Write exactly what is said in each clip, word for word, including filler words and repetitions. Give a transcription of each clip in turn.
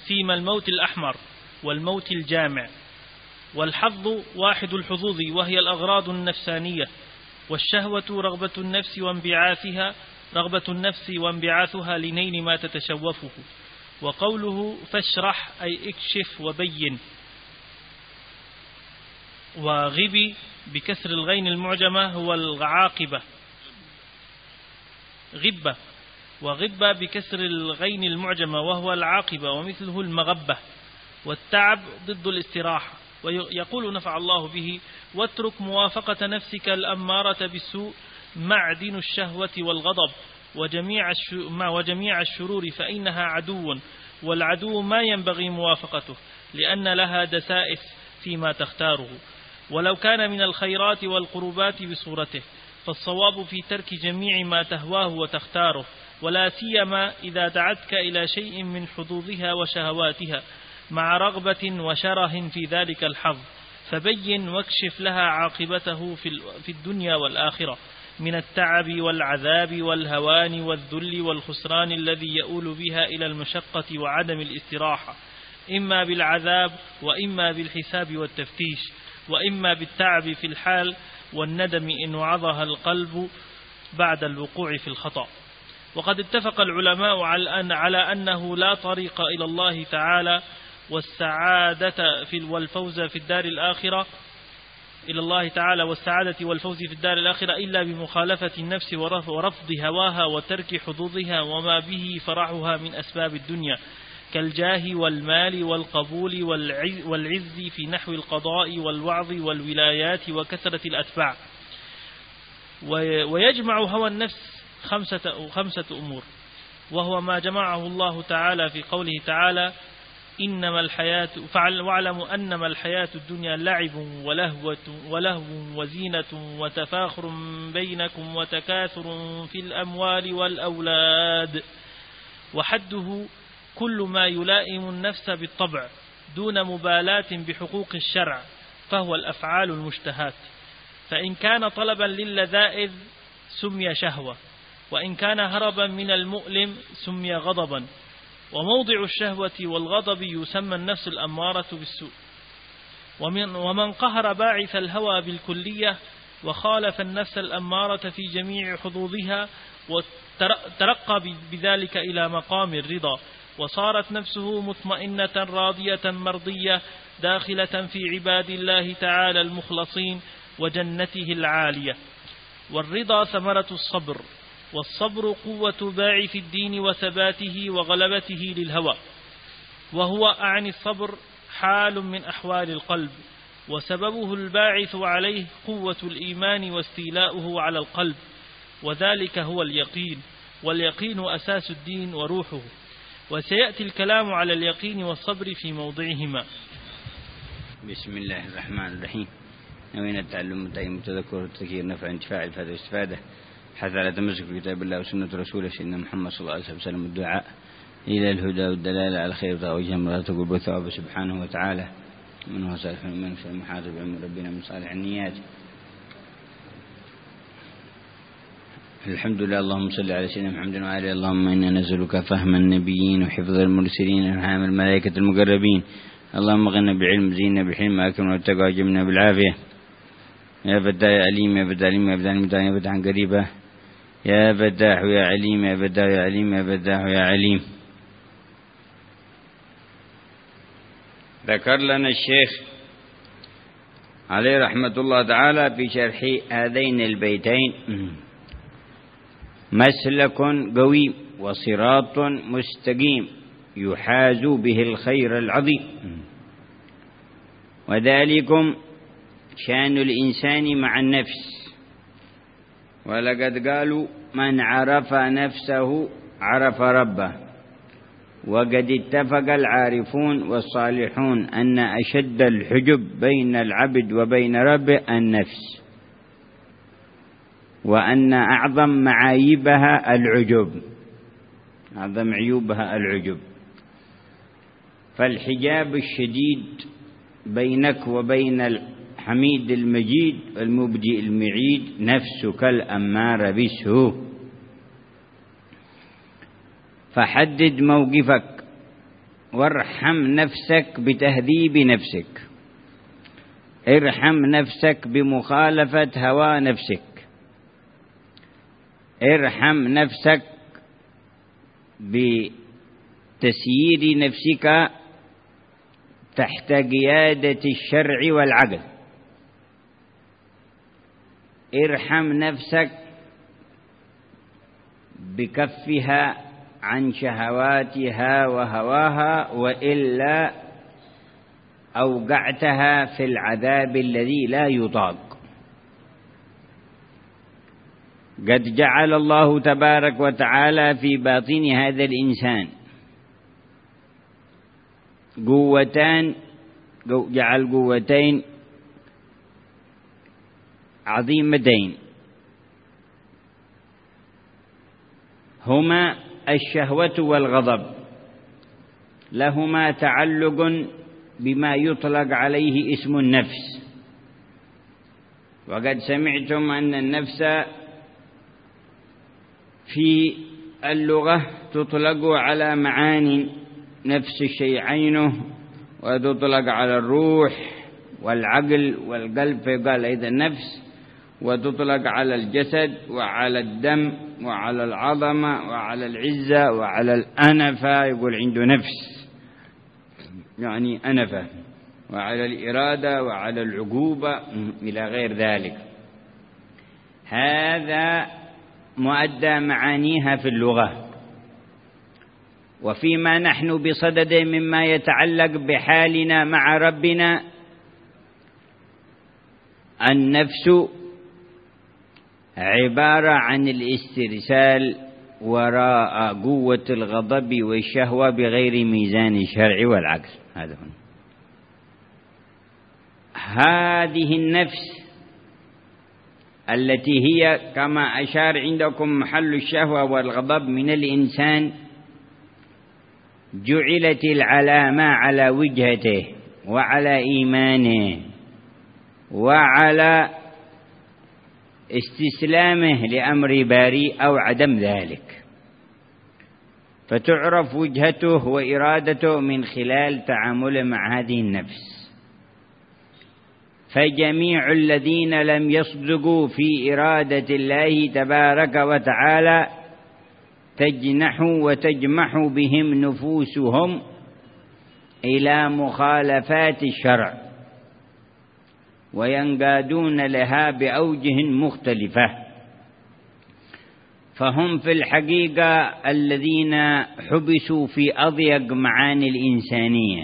سيم الموت الأحمر والموت الجامع. والحظ واحد الحظوظ وهي الأغراض النفسانية، والشهوة رغبة النفس وانبعاثها رغبة النفس وانبعاثها لنيل ما تتشوفه. وقوله فاشرح أي اكشف وبين. وغبي بكسر الغين المعجمة هو العاقبة غبة، وغبة بكسر الغين المعجمة وهو العاقبة، ومثله المغبة. والتعب ضد الاستراحة. ويقول نفع الله به: واترك موافقة نفسك الأمارة بالسوء معدن الشهوة والغضب وجميع وجميع الشرور، فإنها عدو، والعدو ما ينبغي موافقته لأن لها دسائس فيما تختاره، ولو كان من الخيرات والقربات بصورته، فالصواب في ترك جميع ما تهواه وتختاره، ولا سيما إذا دعتك إلى شيء من حظوظها وشهواتها مع رغبة وشره في ذلك الحظ، فبين واكشف لها عاقبته في الدنيا والآخرة من التعب والعذاب والهوان والذل والخسران الذي يؤول بها إلى المشقة وعدم الاستراحة، إما بالعذاب وإما بالحساب والتفتيش، وإما بالتعب في الحال والندم إن وعظها القلب بعد الوقوع في الخطأ. وقد اتفق العلماء على أنه لا طريق إلى الله تعالى والسعادة في والفوز في الدار الآخرة إلى الله تعالى والسعادة والفوز في الدار الآخرة إلا بمخالفة النفس ورفض هواها وترك حظوظها وما به فرحها من أسباب الدنيا كالجاه والمال والقبول والعز في نحو القضاء والوعظ والولايات وكثرة الأتباع. ويجمع هوى النفس خمسة, خمسة أمور، وهو ما جمعه الله تعالى في قوله تعالى: إنما الحياة واعلموا أنما الحياة الدنيا لعب ولهوة ولهو وزينة وتفاخر بينكم وتكاثر في الأموال والأولاد. وحده كل ما يلائم النفس بالطبع دون مبالاة بحقوق الشرع، فهو الأفعال المشتهات، فإن كان طلبا للذائذ سمي شهوة، وإن كان هربا من المؤلم سمي غضبا. وموضع الشهوة والغضب يسمى النفس الأمارة بالسوء. ومن, ومن قهر باعث الهوى بالكلية وخالف النفس الأمارة في جميع حظوظها وترقى بذلك إلى مقام الرضا، وصارت نفسه مطمئنة راضية مرضية داخلة في عباد الله تعالى المخلصين وجنته العالية. والرضا ثمرة الصبر، والصبر قوة باعث الدين وثباته وغلبته للهوى، وهو أعني الصبر حال من أحوال القلب، وسببه الباعث عليه قوة الإيمان واستيلاؤه على القلب، وذلك هو اليقين، واليقين أساس الدين وروحه. وسيأتي الكلام على اليقين والصبر في موضعهما. بسم الله الرحمن الرحيم. نوين التعلم الدائم التذكر التذكير نفع انتفاع الفائدة والاستفادة، حث على تمسك بكتاب الله وسنة رسوله سيدنا محمد صلى الله عليه وسلم، الدعاء إلى الهدى والدلالة على الخير وجه مرات قرب الثواب سبحانه وتعالى، من هو صالح من في المحاسب عن ربنا من صالح النيات. الحمد لله. اللهم صل على سيدنا محمد وعلى. اللهم إنا نسألك فهم النبيين وحفظ المرسلين وإلهام الملائكة المقربين. اللهم غنى بعلم زينا بالحلم أكرم والتقوى وجمنا بالعافية. يا فتاح يا عليم، يا فتاح عليم، يا فتاح عليم، يا فتاح قريبة، يا فتاح يا عليم، يا فتاح يا عليم، يا فتاح يا عليم. ذكر لنا الشيخ عليه رحمة الله تعالى في شرح هذين البيتين مسلك قويم وصراط مستقيم يحاز به الخير العظيم، وذلكم شأن الإنسان مع النفس. ولقد قالوا من عرف نفسه عرف ربه، وقد اتفق العارفون والصالحون أن أشد الحجب بين العبد وبين ربه النفس، وأن أعظم معايبها العجب، أعظم عيوبها العجب. فالحجاب الشديد بينك وبين الحميد المجيد المبدئ المعيد نفسك الأمارة بالسوء. فحدد موقفك وارحم نفسك بتهذيب نفسك، ارحم نفسك بمخالفة هوى نفسك، ارحم نفسك بتسيير نفسك تحت قيادة الشرع والعقل، ارحم نفسك بكفها عن شهواتها وهواها، وإلا أوقعتها في العذاب الذي لا يطاق. قد جعل الله تبارك وتعالى في باطن هذا الإنسان قوتان، جعل قوتين عظيمتين هما الشهوة والغضب، لهما تعلق بما يطلق عليه اسم النفس. وقد سمعتم أن النفس في اللغة تطلق على معاني، نفس الشيء عينه، وتطلق على الروح والعقل والقلب فيقال أيضا نفس، وتطلق على الجسد وعلى الدم وعلى العظمة وعلى العزة وعلى الأنفة، يقول عنده نفس يعني أنفة، وعلى الإرادة وعلى العقوبة إلى غير ذلك. هذا مؤدى معانيها في اللغة. وفيما نحن بصدد مما يتعلق بحالنا مع ربنا، النفس عبارة عن الاسترسال وراء قوة الغضب والشهوة بغير ميزان الشرع والعقل. هذا هو. هذه النفس التي هي كما أشار عندكم محل الشهوة والغضب من الإنسان، جعلت العلامة على وجهته وعلى إيمانه وعلى استسلامه لأمر باري أو عدم ذلك، فتعرف وجهته وإرادته من خلال تعامله مع هذه النفس. فجميع الذين لم يصدقوا في إرادة الله تبارك وتعالى تجنح وتجمح بهم نفوسهم إلى مخالفات الشرع، وينقادون لها بأوجه مختلفة. فهم في الحقيقة الذين حبسوا في أضيق معاني الإنسانية،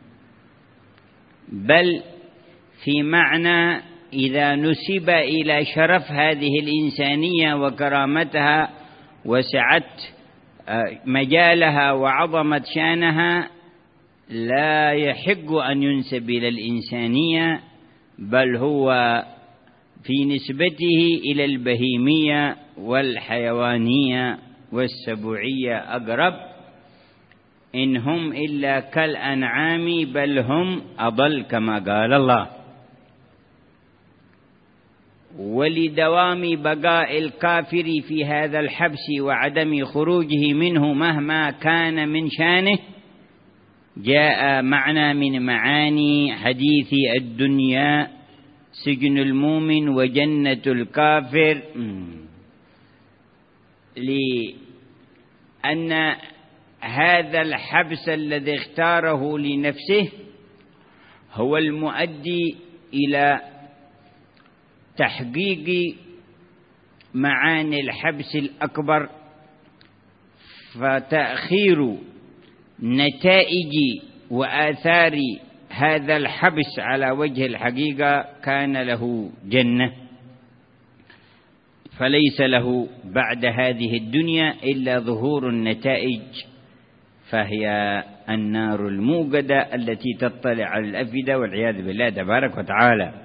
بل في معنى إذا نسب إلى شرف هذه الإنسانية وكرامتها وسعت مجالها وعظمت شانها، لا يحق أن ينسب إلى الإنسانية، بل هو في نسبته إلى البهيمية والحيوانية والسبوعية أقرب. إن هم إلا كالأنعام بل هم أضل كما قال الله. ولدوام بقاء الكافر في هذا الحبس وعدم خروجه منه مهما كان من شانه، جاء معنى من معاني حديث الدنيا سجن المؤمن وجنة الكافر، لأن هذا الحبس الذي اختاره لنفسه هو المؤدي إلى تحقيق معاني الحبس الأكبر، فتأخير نتائج وآثار هذا الحبس على وجه الحقيقة كان له جنة، فليس له بعد هذه الدنيا إلا ظهور النتائج، فهي النار الموقدة التي تطلع على الأفئدة والعياذ بالله تبارك وتعالى.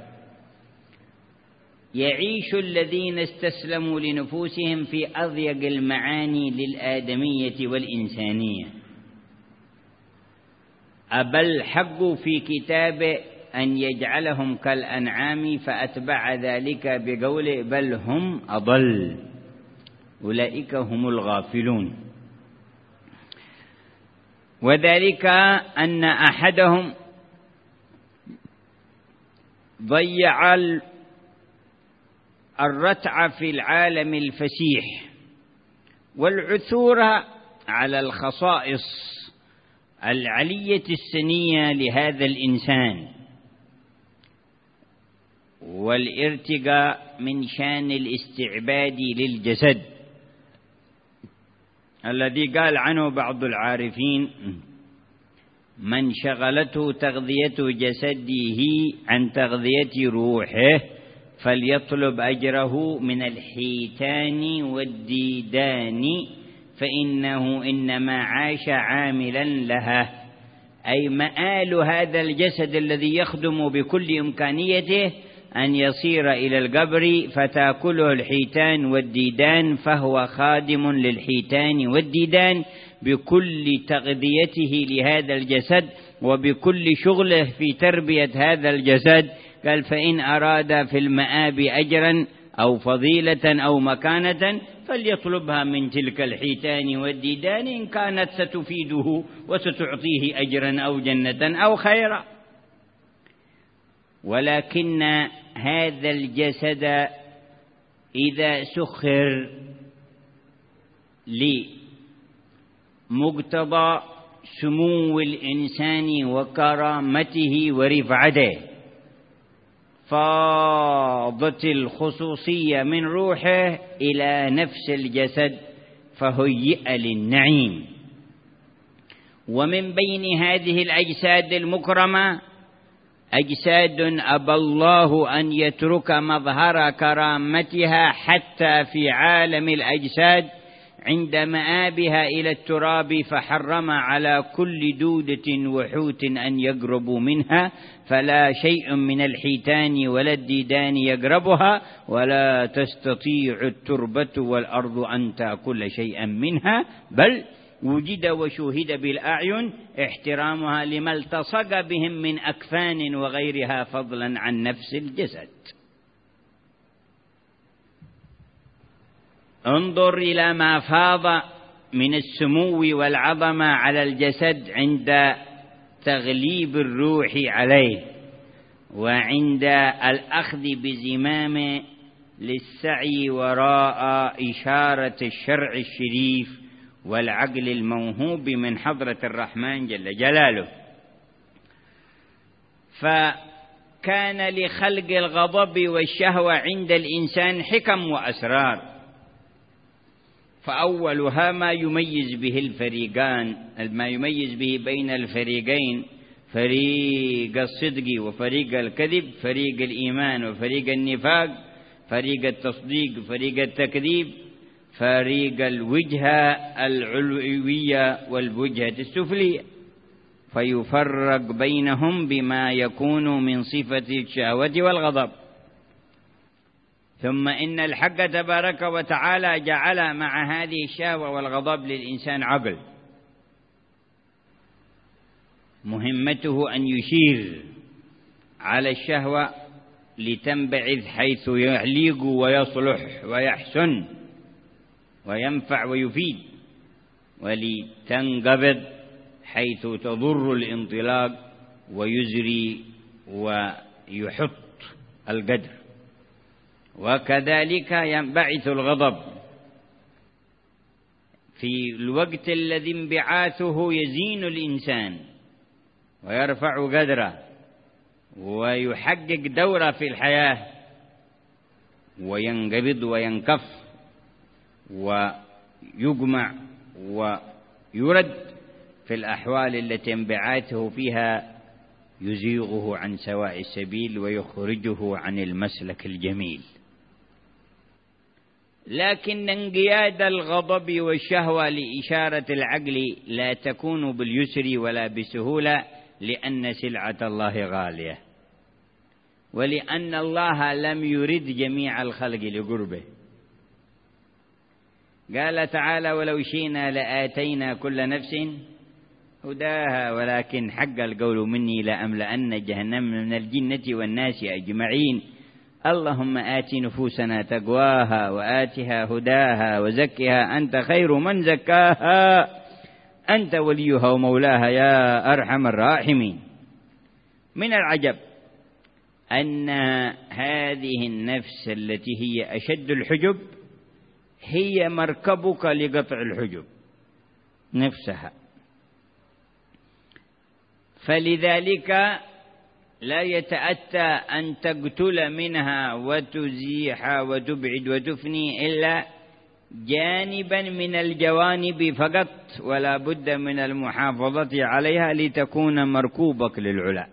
يعيش الذين استسلموا لنفوسهم في أضيق المعاني للآدمية والإنسانية. أبى الحق في كتابه أن يجعلهم كالأنعام، فأتبع ذلك بقوله بل هم أضل أولئك هم الغافلون. وذلك أن أحدهم ضيع الرتع في العالم الفسيح والعثور على الخصائص العلية السنية لهذا الإنسان والارتقاء من شان الاستعباد للجسد الذي قال عنه بعض العارفين: من شغلته تغذية جسده عن تغذية روحه فليطلب أجره من الحيتان والديدان فإنه إنما عاش عاملا لها. أي مآل هذا الجسد الذي يخدم بكل إمكانيته أن يصير إلى القبر فتأكله الحيتان والديدان، فهو خادم للحيتان والديدان بكل تغذيته لهذا الجسد وبكل شغله في تربية هذا الجسد. قال: فإن أراد في المآب أجرا أو فضيلة أو مكانة فليطلبها من تلك الحيتان والديدان إن كانت ستفيده وستعطيه أجرا أو جنة أو خيرا. ولكن هذا الجسد إذا سخر لمقتضى سمو الإنسان وكرامته ورفعته فاضت الخصوصية من روحه إلى نفس الجسد فهيئ للنعيم. ومن بين هذه الأجساد المكرمة أجساد أبى الله أن يترك مظهر كرامتها حتى في عالم الأجساد عند مآبها إلى التراب، فحرم على كل دودة وحوت أن يقربوا منها، فلا شيء من الحيتان ولا الديدان يقربها، ولا تستطيع التربة والأرض أن تأكل شيئا منها، بل وجد وشوهد بالأعين احترامها لما التصق بهم من أكفان وغيرها فضلا عن نفس الجسد. انظر إلى ما فاض من السمو والعظمة على الجسد عند تغليب الروح عليه وعند الأخذ بزمام للسعي وراء إشارة الشرع الشريف والعقل الموهوب من حضرة الرحمن جل جلاله. فكان لخلق الغضب والشهوة عند الإنسان حكم وأسرار، فأولها ما يميز به الفريقان، ما يميز به بين الفريقين، فريق الصدق وفريق الكذب، فريق الإيمان وفريق النفاق، فريق التصديق وفريق التكذيب، فريق الوجهة العلوية والوجهة السفلية، فيفرق بينهم بما يكون من صفة الشهوة والغضب. ثم إن الحق تبارك وتعالى جعل مع هذه الشهوة والغضب للإنسان عقل مهمته أن يشير على الشهوة لتنبعث حيث يليق ويصلح ويحسن وينفع ويفيد، ولتنقبض حيث تضر الانطلاق ويزري ويحط القدر. وكذلك ينبعث الغضب في الوقت الذي انبعاثه يزين الإنسان ويرفع قدره ويحقق دوره في الحياة، وينقبض وينكف ويجمع ويرد في الأحوال التي انبعاثه فيها يزيغه عن سواء السبيل ويخرجه عن المسلك الجميل. لكن انقياد الغضب والشهوة لإشارة العقل لا تكون باليسر ولا بسهولة، لأن سلعة الله غالية، ولأن الله لم يرد جميع الخلق لقربه. قال تعالى: ولو شئنا لآتينا كل نفس هداها ولكن حق القول مني لأملأن جهنم من الجنة والناس أجمعين. اللهم آت نفوسنا تقواها وآتها هداها وزكها أنت خير من زكاها أنت وليها ومولاها يا أرحم الراحمين. من العجب أن هذه النفس التي هي أشد الحجب هي مركبك لقطع الحجب نفسها، فلذلك لا يتأتى أن تقتل منها وتزيح وتبعد وتفني إلا جانبا من الجوانب فقط، ولا بد من المحافظة عليها لتكون مركوبك للعلا.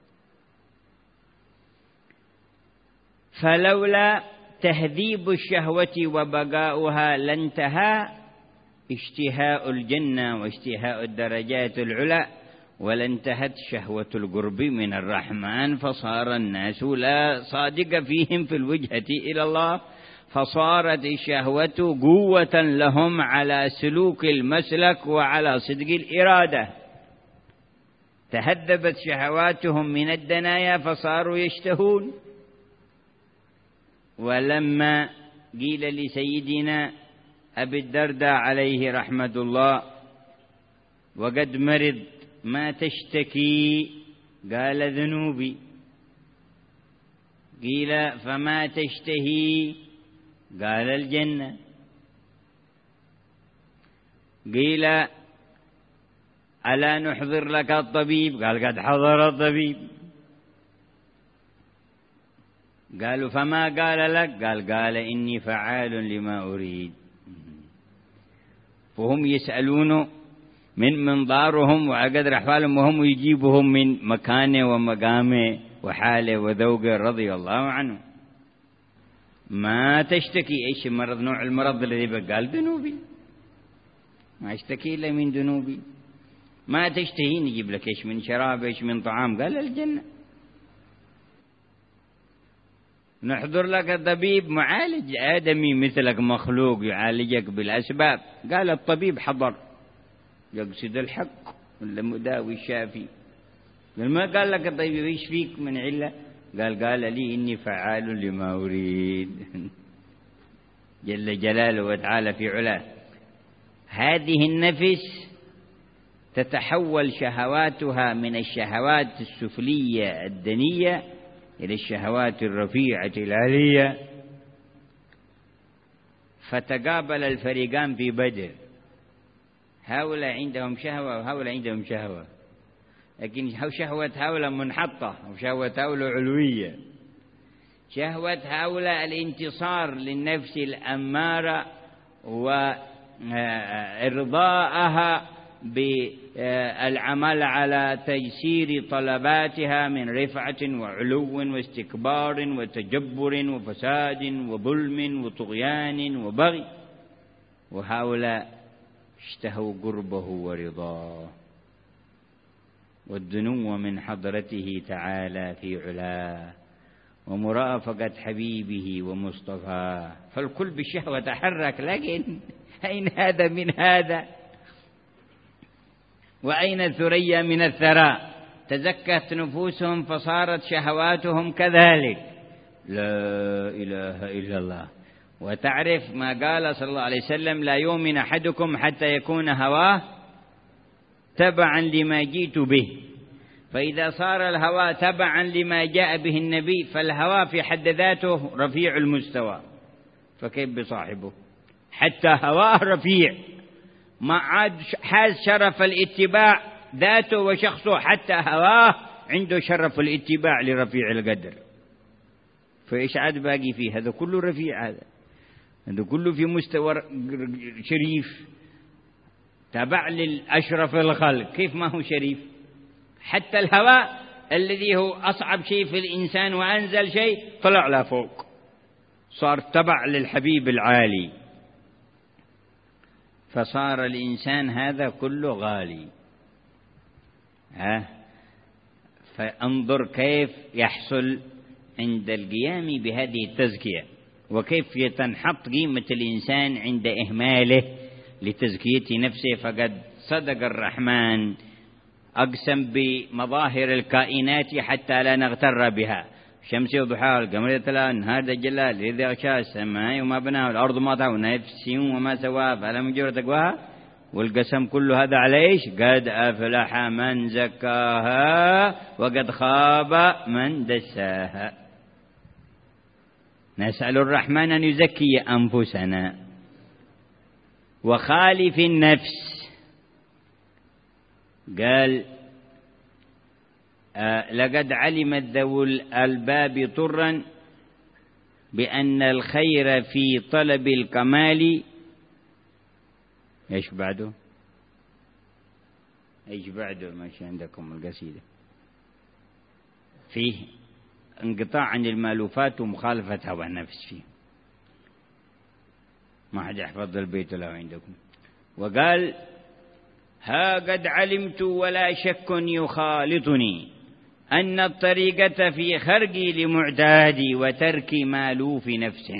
فلولا تهذيب الشهوة وبقاؤها لانتهى اشتهاء الجنة واشتهاء الدرجات العلى، ولانتهت شهوة القرب من الرحمن، فصار الناس لا صادق فيهم في الوجهة إلى الله، فصارت الشهوة قوة لهم على سلوك المسلك وعلى صدق الإرادة. تهذبت شهواتهم من الدنايا فصاروا يشتهون. ولما قيل لسيدنا أبي الدرداء عليه رحمة الله وقد مرض ما تشتكي؟ قال ذنوبي. قيل فما تشتهي؟ قال الجنة. قيل ألا نحضر لك الطبيب؟ قال قد حضر الطبيب. قالوا فما قال لك؟ قال قال إني فعال لما أريد. فهم يسألونه من منظارهم وقدر أحوالهم، وهم يجيبهم من مكانه ومقامه وحاله وذوقه رضي الله عنه. ما تشتكي؟ إيش المرض؟ نوع المرض الذي بقى؟ قال ذنوبي، ما اشتكي إلا من ذنوبي. ما تشتهي؟ نجيب لك إيش من شراب، إيش من طعام؟ قال الجنة. نحضر لك طبيب معالج آدمي مثلك مخلوق يعالجك بالأسباب؟ قال الطبيب حضر، يقصد الحق ولا مداوي الشافي. ما قال لك طيب ايش فيك من علة؟ قال قال لي إني فعال لما أريد جل جلاله وتعالى في علاه. هذه النفس تتحول شهواتها من الشهوات السفلية الدنية إلى الشهوات الرفيعة العالية. فتقابل الفريقان في بدر، هؤلاء عندهم شهوة وهؤلاء عندهم شهوة، لكن شهوة هؤلاء منحطة وشهوة هؤلاء علوية. شهوة هؤلاء الانتصار للنفس الأمارة وإرضاءها بالعمل على تيسير طلباتها من رفعة وعلو واستكبار وتجبر وفساد وظلم وطغيان وبغي. وهؤلاء اشتهوا قربه ورضاه والدنو من حضرته تعالى في علاه ومرافقة حبيبه ومصطفاه. فالكل بالشهوة تحرك، لكن أين هذا من هذا؟ وأين الثريا من الثراء؟ تزكت نفوسهم فصارت شهواتهم كذلك. لا إله إلا الله. وتعرف ما قال صلى الله عليه وسلم: لا يؤمن أحدكم حتى يكون هواه تبعا لما جئت به. فإذا صار الهوى تبعا لما جاء به النبي فالهوى في حد ذاته رفيع المستوى، فكيف بصاحبه؟ حتى هواه رفيع، ما عاد حاز شرف الاتباع ذاته وشخصه، حتى هواه عنده شرف الاتباع لرفيع القدر. فإيش عاد باقي فيه؟ هذا كله رفيع، هذا هذا كله في مستوى شريف تبع للأشرف الخلق. كيف ما هو شريف؟ حتى الهوى الذي هو أصعب شيء في الإنسان وأنزل شيء طلع له فوق، صار تبع للحبيب العالي. فصار الإنسان هذا كله غالي. ها فانظر كيف يحصل عند القيام بهذه التزكية، وكيف تنحط قيمة الإنسان عند إهماله لتزكية نفسه. فقد صدق الرحمن، أقسم بمظاهر الكائنات حتى لا نغتر بها: الشمس وضحاها، القمر تلاها، النهار الجلال، إذا غشاها السماء وما بناها، والأرض ما طحاها، نفس وما سواها فألم يجر تقواها. والقسم كله هذا على إيش؟ قد أفلح من زكاها وقد خاب من دساها. نسأل الرحمن أن يزكي أنفسنا. وخالف النفس، قال آه لقد علمت ذو الألباب طرا بأن الخير في طلب الكمال. ايش بعده؟ ايش بعده؟ ماشي عندكم القصيدة فيه انقطاع عن المألوفات ومخالفة هوى النفس فيه، ما حد يحفظ البيت لو عندكم. وقال ها قد علمت ولا شك يخالطني أن الطريقة في خرقي لمعتادي وترك مالوف نفس.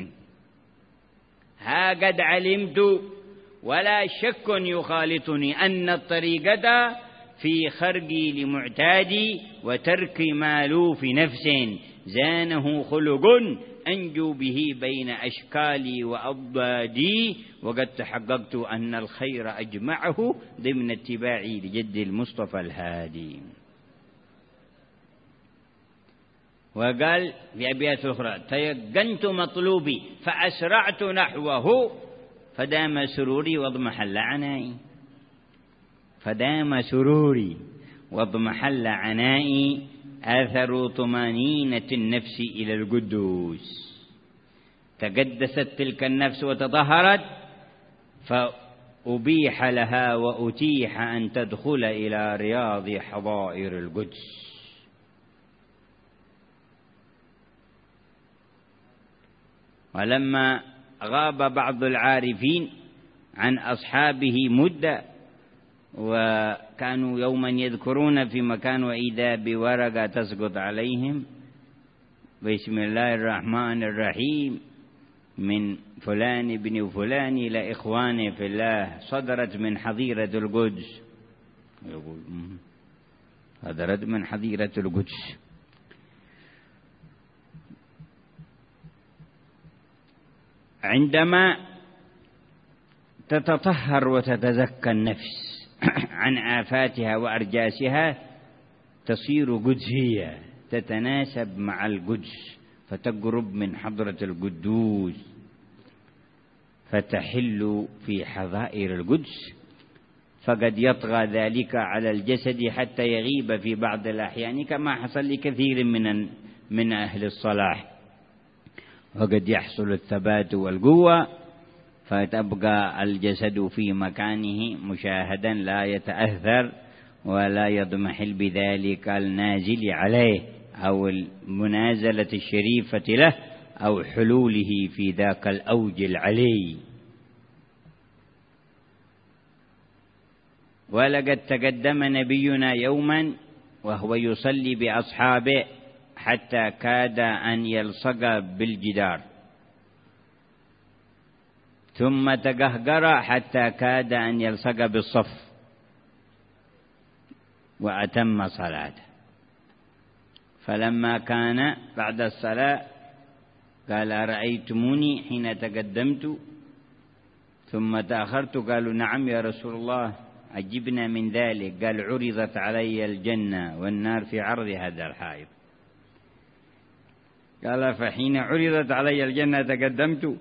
ها قد علمت ولا شك يخالطني أن الطريقة في خرقي لمعتادي وترك مالوف نفس. زانه خلق أنجو به بين أشكالي وأضدادي، وقد تحققت أن الخير أجمعه ضمن اتباعي لجد المصطفى الهادي. وقال في أبيات أخرى تيقنت مطلوبي فأسرعت نحوه فدام سروري واضمحل عنائي. فدام سروري واضمحل عنائي آثر طمانينة النفس إلى القدوس. تقدست تلك النفس وتطهرت فأبيح لها وأتيح أن تدخل إلى رياض حظائر القدس. ولما غاب بعض العارفين عن أصحابه مدة وكانوا يوما يذكرون في مكان وإذا بورقة تسقط عليهم بسم الله الرحمن الرحيم من فلان ابن فلان إلى إخواني في الله صدرت من حظيرة القدس. يقول صدرت من حظيرة القدس. عندما تتطهر وتتزكى النفس عن آفاتها وأرجاسها تصير قدسية تتناسب مع القدس، فتقرب من حضرة القدوس فتحل في حظائر القدس. فقد يطغى ذلك على الجسد حتى يغيب في بعض الأحيان كما حصل لكثير من من أهل الصلاح. وقد يحصل الثبات والقوة فتبقى الجسد في مكانه مشاهدا لا يتأثر ولا يضمحل بذلك النازل عليه أو المنازلة الشريفة له أو حلوله في ذاك الأوج العلي. ولقد تقدم نبينا يوما وهو يصلي بأصحابه حتى كاد أن يلصق بالجدار، ثم تقهقر حتى كاد أن يلصق بالصف وأتم صلاته. فلما كان بعد الصلاة قال أرأيتموني حين تقدمت ثم تأخرت؟ قالوا نعم يا رسول الله. عجبنا من ذلك. قال عرضت علي الجنة والنار في عرض هذا الحائط. قال فحين عرضت علي الجنة تقدمت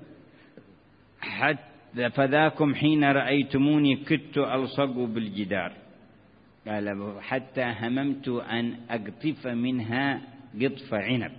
حتى فذاكم حين رأيتموني كدت ألصق بالجدار. قال حتى هممت أن أقطف منها قطف عنب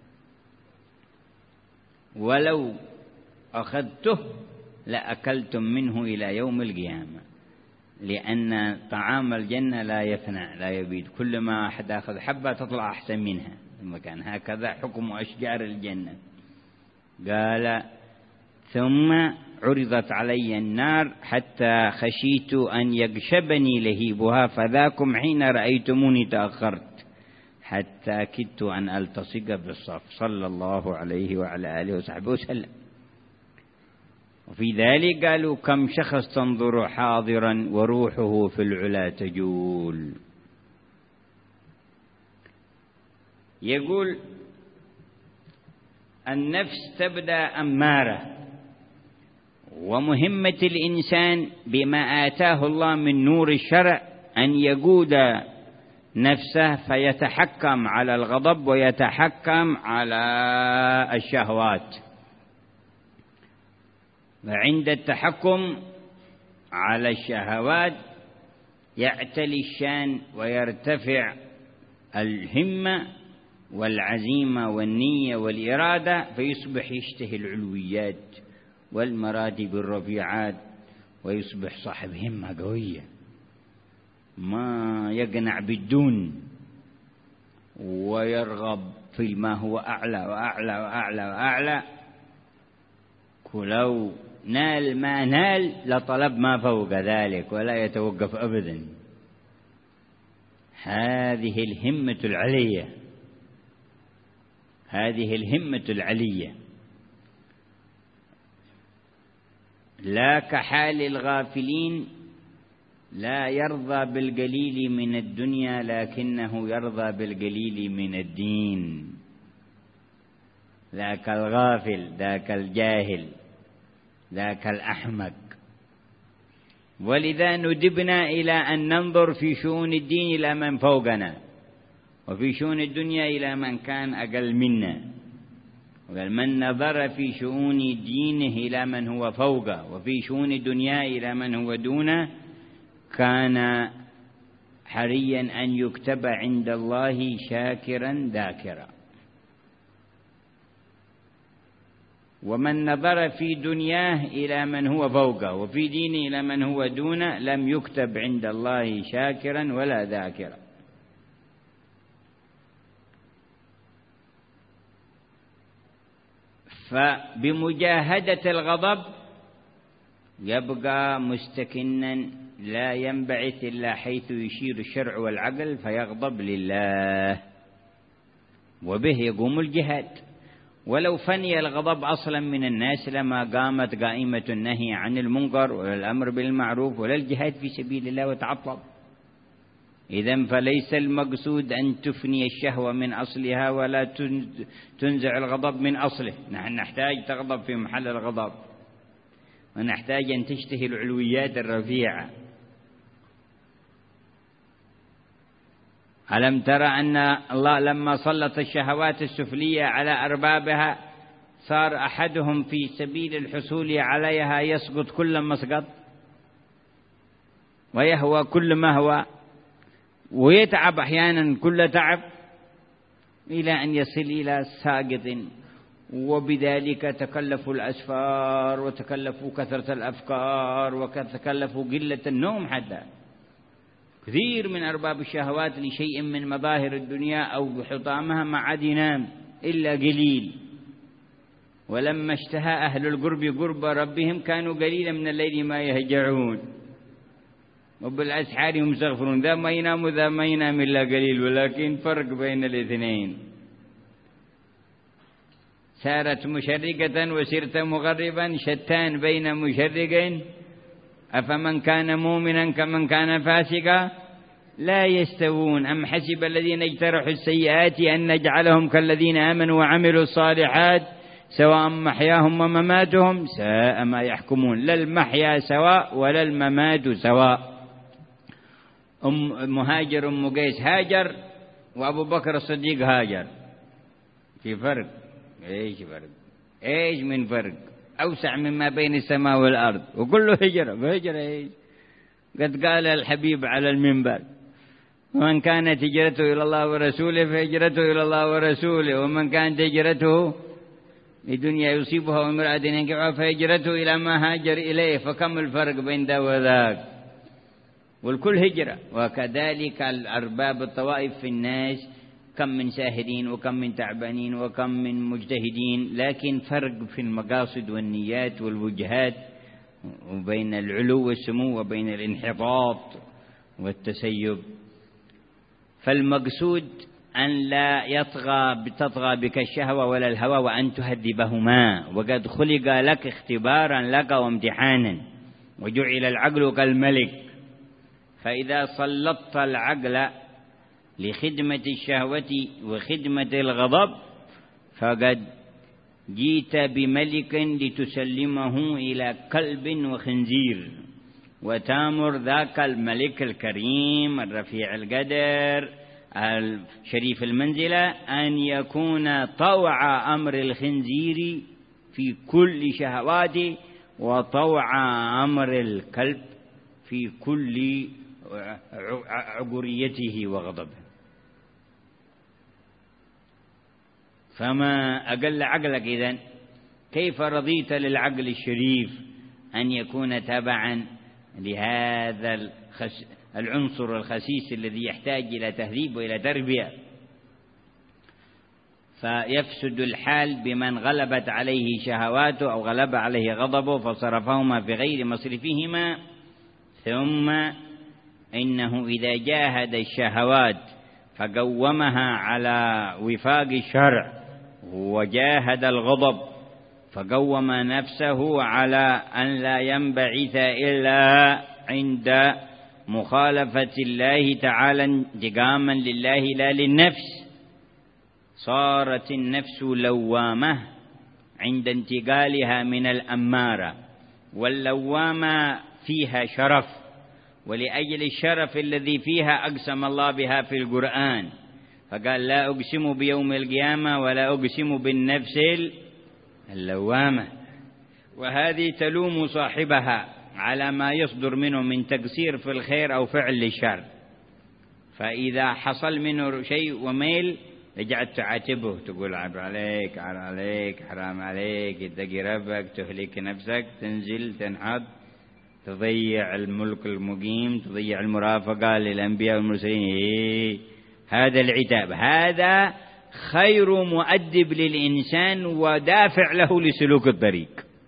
ولو أخذته لأكلتم منه إلى يوم القيامة، لأن طعام الجنة لا يفنى لا يبيد، كل ما أحد أخذ حبة تطلع أحسن منها المكان. هكذا حكم أشجار الجنة. قال ثم عرضت علي النار حتى خشيت أن يغشبني لهيبها فذاكم حين رأيتموني تأخرت حتى كدت أن ألتصق بالصف. صلى الله عليه وعلى آله وصحبه وسلم. وفي ذلك قالوا كم شخص تنظر حاضرا وروحه في العلا تجول. يقول النفس تبدأ أمارة ومهمة الإنسان بما آتاه الله من نور الشرع أن يقود نفسه فيتحكم على الغضب ويتحكم على الشهوات. وعند التحكم على الشهوات يعتلي الشان ويرتفع الهمة والعزيمة والنية والإرادة، فيصبح يشتهي العلويات والمراتب الرفيعات، ويصبح صاحب همة قوية ما يقنع بالدون، ويرغب في ما هو أعلى وأعلى وأعلى وأعلى. ولو نال ما نال لطلب ما فوق ذلك ولا يتوقف أبدا. هذه الهمة العلية، هذه الهمة العلية، لا كحال الغافلين لا يرضى بالقليل من الدنيا لكنه يرضى بالقليل من الدين. ذاك الغافل، ذاك الجاهل، ذاك الأحمق. ولذا ندبنا إلى أن ننظر في شؤون الدين إلى من فوقنا، وفي شؤون الدنيا إلى من كان أقل منا. وقال من نظر في شؤون دينه إلى من هو فوقه، وفي شؤون الدنيا إلى من هو دونه، كان حريا أن يكتب عند الله شاكرا ذاكرا. ومن نظر في دنياه إلى من هو فوقه وفي دينه إلى من هو دونه لم يكتب عند الله شاكرا ولا ذاكرا. فبمجاهدة الغضب يبقى مستكنا لا ينبعث إلا حيث يشير الشرع والعقل فيغضب لله، وبه يقوم الجهاد. ولو فني الغضب أصلا من الناس لما قامت قائمة النهي عن المنكر ولا الأمر بالمعروف ولا الجهاد في سبيل الله وتعطل. إذن فليس المقصود أن تفني الشهوة من أصلها ولا تنزع الغضب من أصله. نحن نحتاج تغضب في محل الغضب، ونحتاج أن تشتهي العلويات الرفيعة. ألم ترى أن الله لما سلط الشهوات السفلية على أربابها صار أحدهم في سبيل الحصول عليها يسقط كل ما سقط، ويهوى كل ما هو، ويتعب أحيانا كل تعب، إلى أن يصل إلى ساقط. وبذلك تكلفوا الأسفار، وتكلفوا كثرة الأفكار، وتكلفوا قلة النوم. حتى كثير من أرباب الشهوات لشيء من مظاهر الدنيا أو بحطامها ما عاد ينام إلا قليل. ولما اشتهى أهل القرب قرب ربهم كانوا قليلا من الليل ما يهجعون، وبالأسحار هم يستغفرون. ذا ما ينام وذا ما ينام إلا قليل، ولكن فرق بين الاثنين. سارت مشرقة وسرت مغربا، شتان بين مشرق. أفمن كان مؤمنا كمن كان فاسقا لا يستوون. أم حسب الذين اجترحوا السيئات أن نجعلهم كالذين آمنوا وعملوا الصالحات سواء محياهم ومماتهم ساء ما يحكمون. لا المحيا سواء ولا الممات سواء. أم مهاجر أم قيس هاجر، وأبو بكر الصديق هاجر. في فرق. إيش فرق؟ إيش من فرق؟ أوسع مما بين السماء والأرض، وكله هجرة. بهجرة إيش؟ قد قال الحبيب على المنبر: ومن كانت هجرته إلى الله ورسوله فهجرته إلى الله ورسوله، ومن كانت هجرته لدنيا يصيبها وامرأة ينكحها فهجرته إلى ما هاجر إليه. فكم الفرق بين ذا وذاك؟ والكل هجرة. وكذلك الأرباب الطوائف في الناس، كم من ساهرين وكم من تعبانين وكم من مجتهدين، لكن فرق في المقاصد والنيات والوجهات، وبين العلو والسمو وبين الانحطاط والتسيب. فالمقصود أن لا يطغى تطغى بك الشهوة ولا الهوى، وأن تهذبهما. وقد خلق لك اختبارا لك وامتحانا، وجعل العقل كالملك. فإذا سلطت العقل لخدمة الشهوة وخدمة الغضب فقد جئت بملك لتسلمه إلى كلب وخنزير، وتامر ذاك الملك الكريم الرفيع القدر الشريف المنزلة أن يكون طوع أمر الخنزير في كل شهواته، وطوع أمر الكلب في كل عبوريته وغضبه. فما أقل عقلك إذن، كيف رضيت للعقل الشريف أن يكون تبعا لهذا العنصر الخسيس الذي يحتاج إلى تهذيب وإلى تربية؟ فيفسد الحال بمن غلبت عليه شهواته أو غلب عليه غضبه فصرفهما في غير مصرفهما. ثم إنه إذا جاهد الشهوات فقومها على وفاق الشرع، وجاهد الغضب فقوم نفسه على أن لا ينبعث إلا عند مخالفة الله تعالى انتقاما لله لا للنفس، صارت النفس لوامة عند انتقالها من الأمارة، واللوامة فيها شرف، ولأجل الشرف الذي فيها أقسم الله بها في القرآن، فقال لا أقسم بيوم القيامة ولا أقسم بالنفس اللوامة. وهذه تلوم صاحبها على ما يصدر منه من تقصير في الخير أو فعل للشر، فإذا حصل منه شيء وميل رجعت تعاتبه، تقول عيب عليك، عار عليك، حرام عليك، اتقي ربك، تهلك نفسك، تنزل تنحط، تضيع الملك المقيم، تضيع المرافقة للأنبياء والمرسلين. إيه هذا العتاب، هذا خير مؤدب للإنسان ودافع له لسلوك الطريق.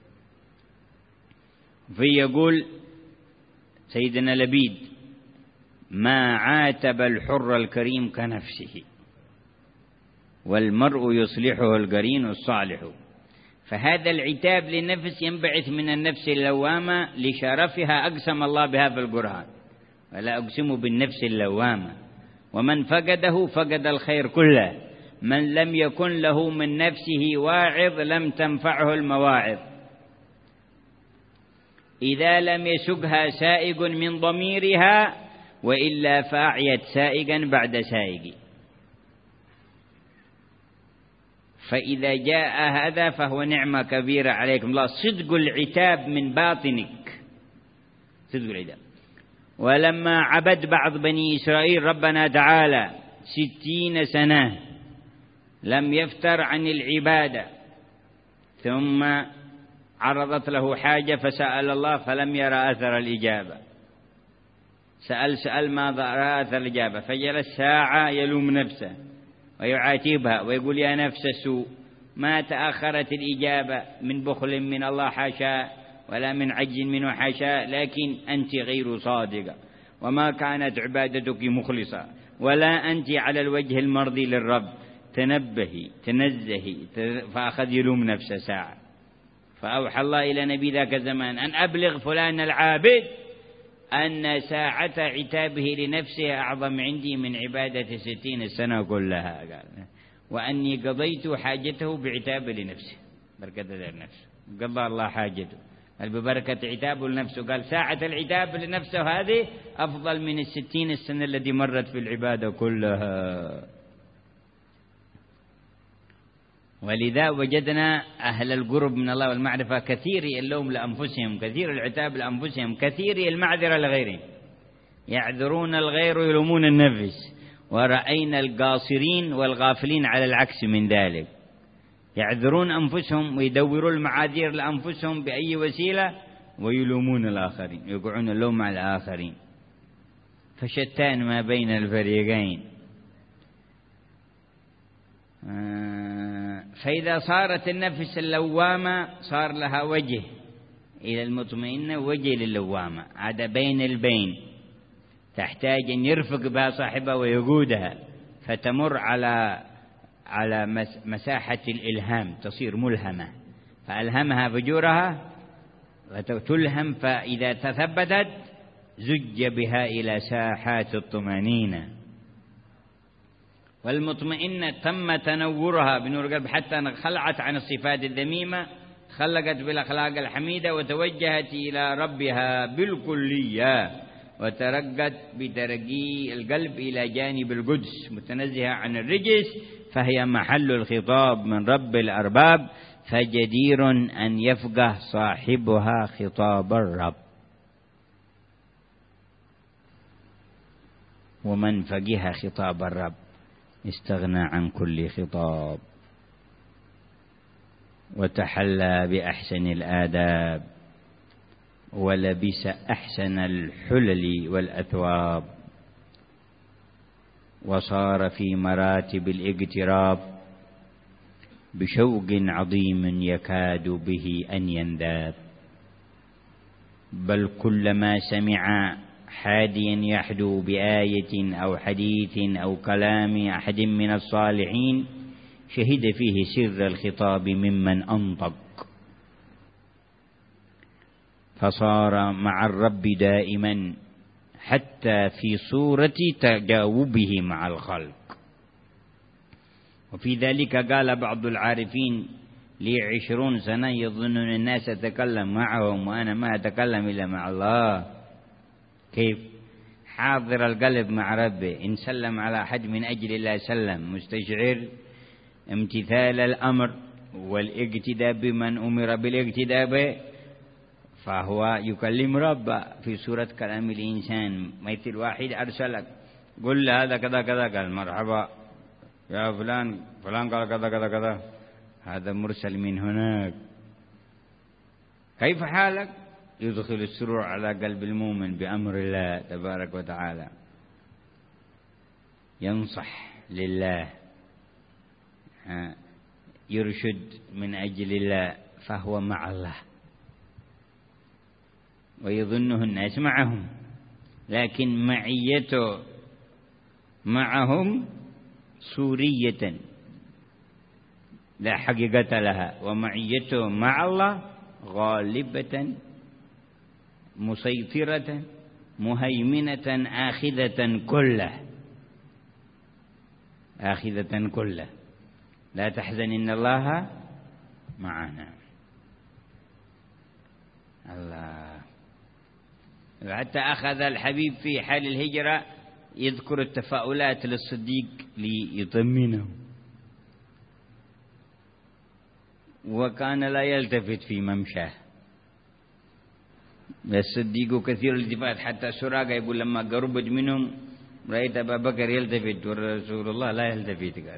في يقول سيدنا لبيد: ما عاتب الحر الكريم كنفسه، والمرء يصلحه القرين الصالح. فهذا العتاب للنفس ينبعث من النفس اللوامة لشرفها أقسم الله بها في القرآن، ولا أقسم بالنفس اللوامة. ومن فقده فقد الخير كله، من لم يكن له من نفسه واعظ لم تنفعه المواعظ، إذا لم يسقها سائق من ضميرها، وإلا فأعيت سائقا بعد سائق. فإذا جاء هذا فهو نعمة كبيرة عليكم الله، صدق العتاب من باطنك، صدق العتاب. ولما عبد بعض بني إسرائيل ربنا تعالى ستين سنة لم يفتر عن العبادة، ثم عرضت له حاجة فسأل الله فلم يرى أثر الإجابة، سأل سأل ما رأى أثر الإجابة، فجلس ساعة يلوم نفسه ويعاتبها ويقول يا نفس السوء، ما تأخرت الإجابة من بخل من الله حاشا، ولا من عجز منه حاشا، لكن أنت غير صادقة، وما كانت عبادتك مخلصة، ولا أنت على الوجه المرضي للرب، تنبهي تنزهي. فأخذ يلوم نفسه ساعة، فأوحى الله إلى نبي ذاك الزمان أن أبلغ فلان العابد أن ساعة عتابه لنفسه أعظم عندي من عبادة ستين السنة كلها، قال وأني قضيت حاجته بعتابه لنفسه، بركة ذلك نفسه قضى الله حاجته ببركة عتابه لنفسه. قال ساعة العتاب لنفسه هذه أفضل من الستين السنة التي مرت في العبادة كلها. ولذا وجدنا أهل القرب من الله والمعرفة كثير اللوم لأنفسهم، كثير العتاب لأنفسهم، كثير المعذرة لغيرهم، يعذرون الغير ويلومون النفس. ورأينا القاصرين والغافلين على العكس من ذلك، يعذرون أنفسهم ويدورون المعاذير لأنفسهم بأي وسيلة، ويلومون الآخرين، يقعون اللوم على الآخرين. فشتان ما بين الفريقين. فإذا صارت النفس اللوامة صار لها وجه، إلى المطمئنة وجه للوامة، عاد بين البين، تحتاج أن يرفق بها صاحبها ويقودها، فتمر على على مساحة الإلهام، تصير ملهمة، فألهمها فجورها وتلهم، فإذا تثبتت زج بها إلى ساحات الطمأنينة. والمطمئنة تم تنورها بنور القلب حتى خلعت عن الصفات الذميمة، خلقت بالأخلاق الحميدة وتوجهت إلى ربها بالكلية، وترقت بترقي القلب إلى جانب القدس متنزهة عن الرجس، فهي محل الخطاب من رب الأرباب، فجدير أن يفقه صاحبها خطاب الرب. ومن فقه خطاب الرب استغنى عن كل خطاب، وتحلى بأحسن الآداب، ولبس أحسن الحلل والأثواب، وصار في مراتب الاقتراب بشوق عظيم يكاد به أن ينذاب، بل كلما سمع حاديا يحدو بآية أو حديث أو كلام أحد من الصالحين شهد فيه سر الخطاب ممن أنطق، فصار مع الرب دائما حتى في صورة تجاوبه مع الخلق. وفي ذلك قال بعض العارفين: لي عشرون سنة يظن الناس أتكلم معهم وأنا ما أتكلم إلا مع الله. كيف؟ حاضر القلب مع ربه، إن سلم على أحد من أجل الله سلم، مستشعر امتثال الأمر والاقتداء بمن أمر بالاقتداء به، فهو يكلم ربه في سورة كلام الإنسان. مثل واحد أرسلك قل له هذا كذا كذا، قال مرحبا يا فلان، فلان قال كذا كذا كذا، هذا مرسل من هناك. كيف حالك؟ يدخل السرور على قلب المؤمن بأمر الله تبارك وتعالى، ينصح لله، يرشد من أجل الله، فهو مع الله ويظنه الناس معهم، لكن معيته معهم سورية لا حقيقة لها، ومعيته مع الله غالبة مسيطرة مهيمنة آخذة كله، آخذة كله. لا تحزن إن الله معنا. الله. حتى أخذ الحبيب في حال الهجرة يذكر التفاؤلات للصديق ليطمنه، وكان لا يلتفت في ممشاه. الصديق كثير الالتفات، حتى سراقة يقول لما قربت منهم رأيت أبا بكر يلتفت ورسول الله لا يلتفت، قال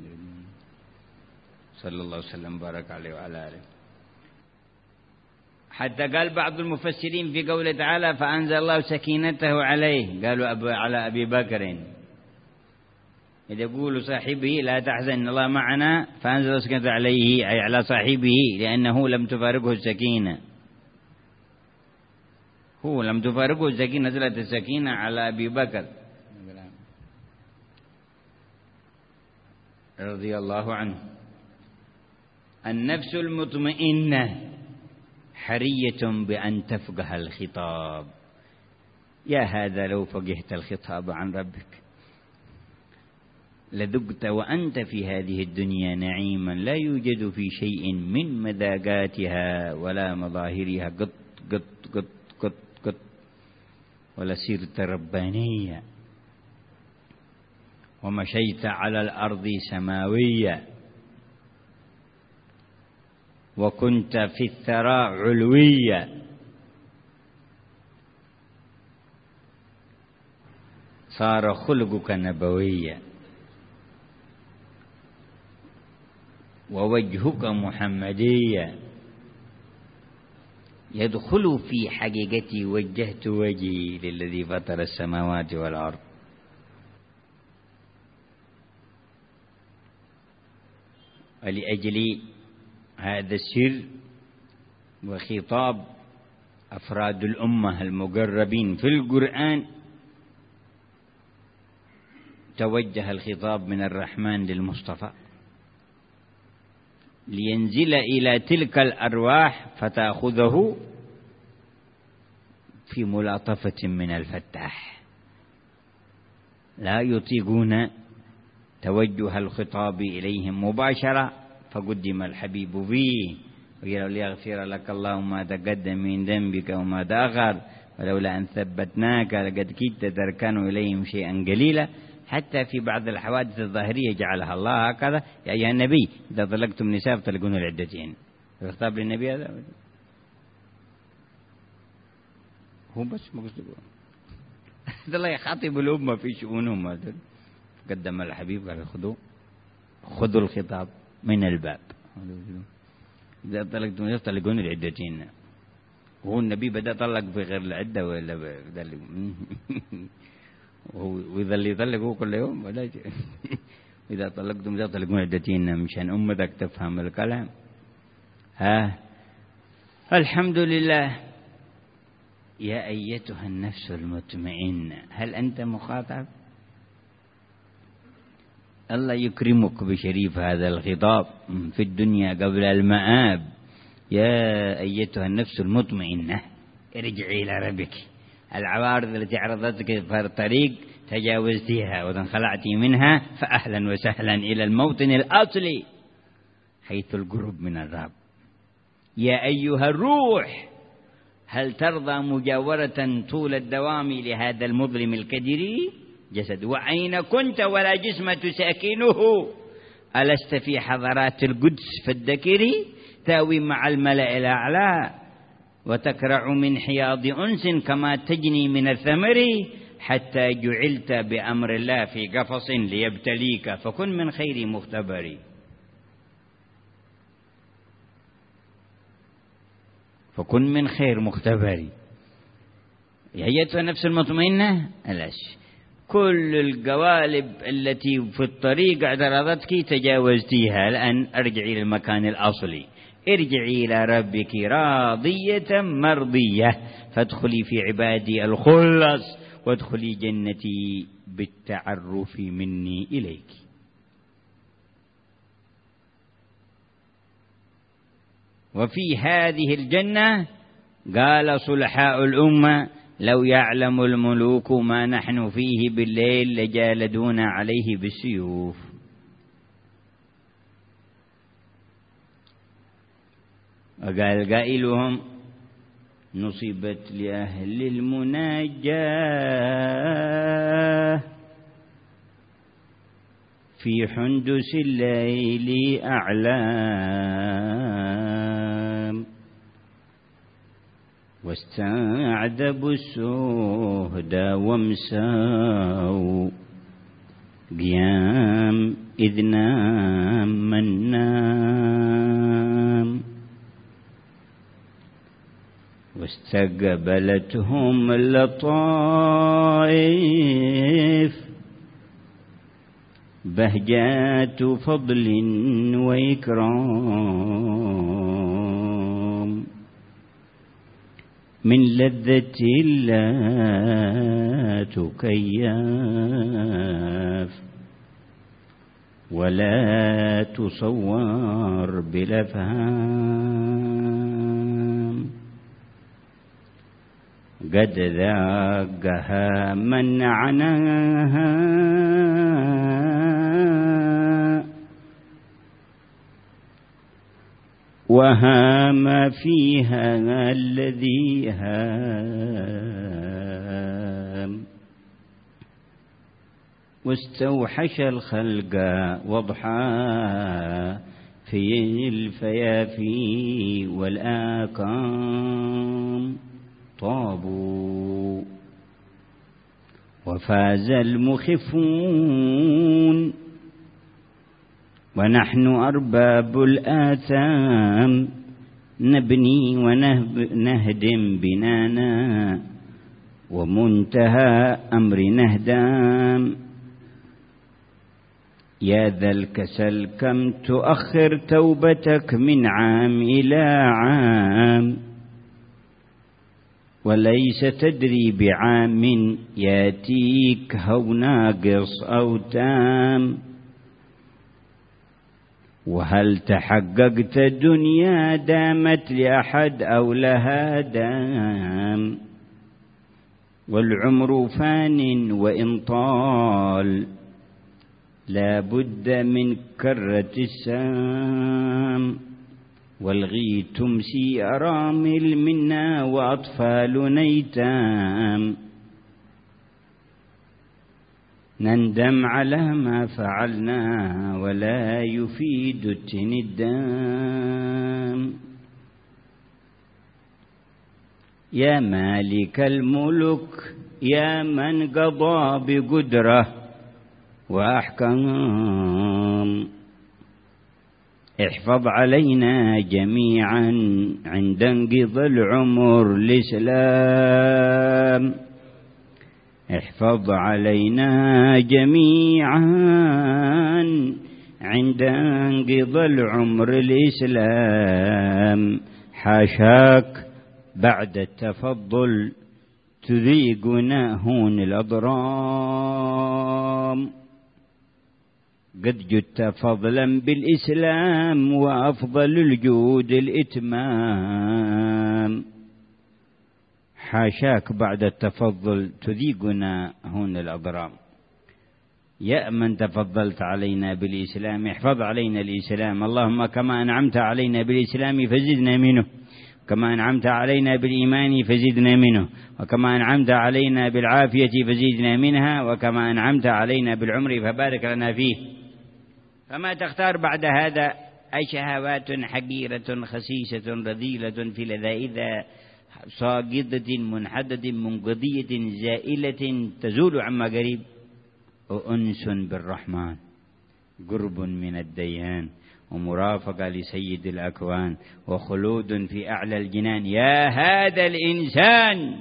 صلى الله عليه وسلم بارك عليه وعلى آله. حتى قال بعض المفسرين في قوله تعالى: فأنزل الله سكينته عليه، قالوا أبو على أبي بكر. إذا يقول صاحبه لا تحزن إن الله معنا، فأنزل سكينته عليه أي على صاحبه، لأنه لم تفارقه السكينة، هو لم تفارقه السكينة، نزلت السكينة على أبي بكر رضي الله عنه. النفس المطمئنة حرية بأن تفقه الخطاب. يا هذا لو فقهت الخطاب عن ربك لذقت وأنت في هذه الدنيا نعيما لا يوجد في شيء من مذاقاتها ولا مظاهرها قط قط قط قط قط، ولا سيرت ربانية ومشيت على الأرض سماوية وكنت في الثراء علوية، صار خلقك نبويا ووجهك محمديا، يدخل في حقيقتي وجهت وجهي للذي فطر السماوات والأرض. ولأجل هذا السر وخطاب أفراد الأمة المقربين في القرآن توجه الخطاب من الرحمن للمصطفى لينزل إلى تلك الأرواح فتأخذه في ملاطفة من الفتاح. لا يطيقون توجه الخطاب إليهم مباشرة، فقدم الحبيب فيه وقال ليغفر لك الله ما تقدم من ذنبك وما تأخر ولولا أن ثبتناك لقد كدت تركن إليهم شيئا قليلا، حتى في بعض الحوادث الظاهرية جعلها الله هكذا: يا أيها النبي إذا طلقتم النساء فطلقوهن لعدتهن. الخطاب للنبي هذا هو بس مقصود الله يخاطب الأمة في شؤونهم. قدم الحبيب قال خذوا خذوا الخطاب من الباب، إذا طلقتم النساء فطلقوهن لعدتهن. هو النبي بدأ طلق في غير العدة ولا بدل وإذا اللي يطلقوا كل يوم ولا شيء. إذا طلقتم لا طلقون عدتين مشان أمتك تفهم الكلام. ها الحمد لله. يا أيتها النفس المطمئنة، هل أنت مخاطب؟ الله يكرمك بشريف هذا الخطاب في الدنيا قبل المآب. يا أيتها النفس المطمئنة ارجعي إلى ربك. العوارض التي عرضتك في الطريق تجاوزتيها وانخلعت منها، فأهلا وسهلا إلى الموطن الأصلي حيث القرب من الرب. يا أيها الروح، هل ترضى مجاورة طول الدوام لهذا المظلم الكدري جسد؟ وأين كنت ولا جسم تساكنه؟ ألست في حضرات القدس فالذكري تاوي مع الملأ الأعلى وتكرع من حياض أنس كما تجني من الثمر، حتى جعلت بأمر الله في قفص ليبتليك فكن من خير مختبر. فكن من خير مختبر. يا أيتها النفس المطمئنة، ألاش كل القوالب التي في الطريق اعترضتك تجاوزتيها، الآن ارجعي للمكان الأصلي. ارجعي إلى ربك راضية مرضية، فادخلي في عبادي الخلص وادخلي جنتي بالتعرف مني إليك. وفي هذه الجنة قال صلحاء الأمة: لو يعلم الملوك ما نحن فيه بالليل لجالدونا عليه بالسيوف. وقال قائلهم: نصبت لأهل المناجاة في حندس الليل أعلام، واستعذبوا السهد وامسوا قيام إذ نام من نام، واستقبلتهم اللطائف بهجات فضل وإكرام، من لذة لا تكيف ولا تصور بالأفهام، قد ذاقها من عناها وهام فيها الذي هام، واستوحش الخلق وضحى في الفيافي والآكام، طابوا وفاز المخفون ونحن أرباب الآثام، نبني ونهدم بنانا ومنتهى أمر نهدام. يا ذا الكسل كم تؤخر توبتك من عام إلى عام، وليس تدري بعام ياتيك هو ناقص أو تام، وهل تحققت دنيا دامت لأحد أو لها دام، والعمر فان وإن طال لا بد من كرة السام، والغي تمسي أرامل منا وأطفال نيتام. نندم على ما فعلنا ولا يفيد التندام. يا مالك الملك يا من قضى بقدرة وأحكام، احفظ علينا جميعا عند انقضاء العمر الإسلام. احفظ علينا جميعا عند انقضاء العمر الإسلام. حاشاك بعد التفضل تذيقنا هون الأضرام. قد جدت فضلا بالإسلام وأفضل الجود الإتمام. حاشاك بعد التفضل تذيقنا هون الأضرام. يا من تفضلت علينا بالإسلام احفظ علينا الإسلام. اللهم كما أنعمت علينا بالإسلام فزدنا منه، كما أنعمت علينا بالإيمان فزدنا منه، وكما أنعمت علينا بالعافية فزدنا منها، وكما أنعمت علينا بالعمر فبارك لنا فيه. فما تختار بعد هذا؟ أي شهوات حقيرة خسيسة رذيلة في لذائذ صاقضة منحدة منقضية زائلة تزول عما قريب. وأنس بالرحمن، قرب من الديان، ومرافقة لسيد الأكوان، وخلود في أعلى الجنان. يا هذا الإنسان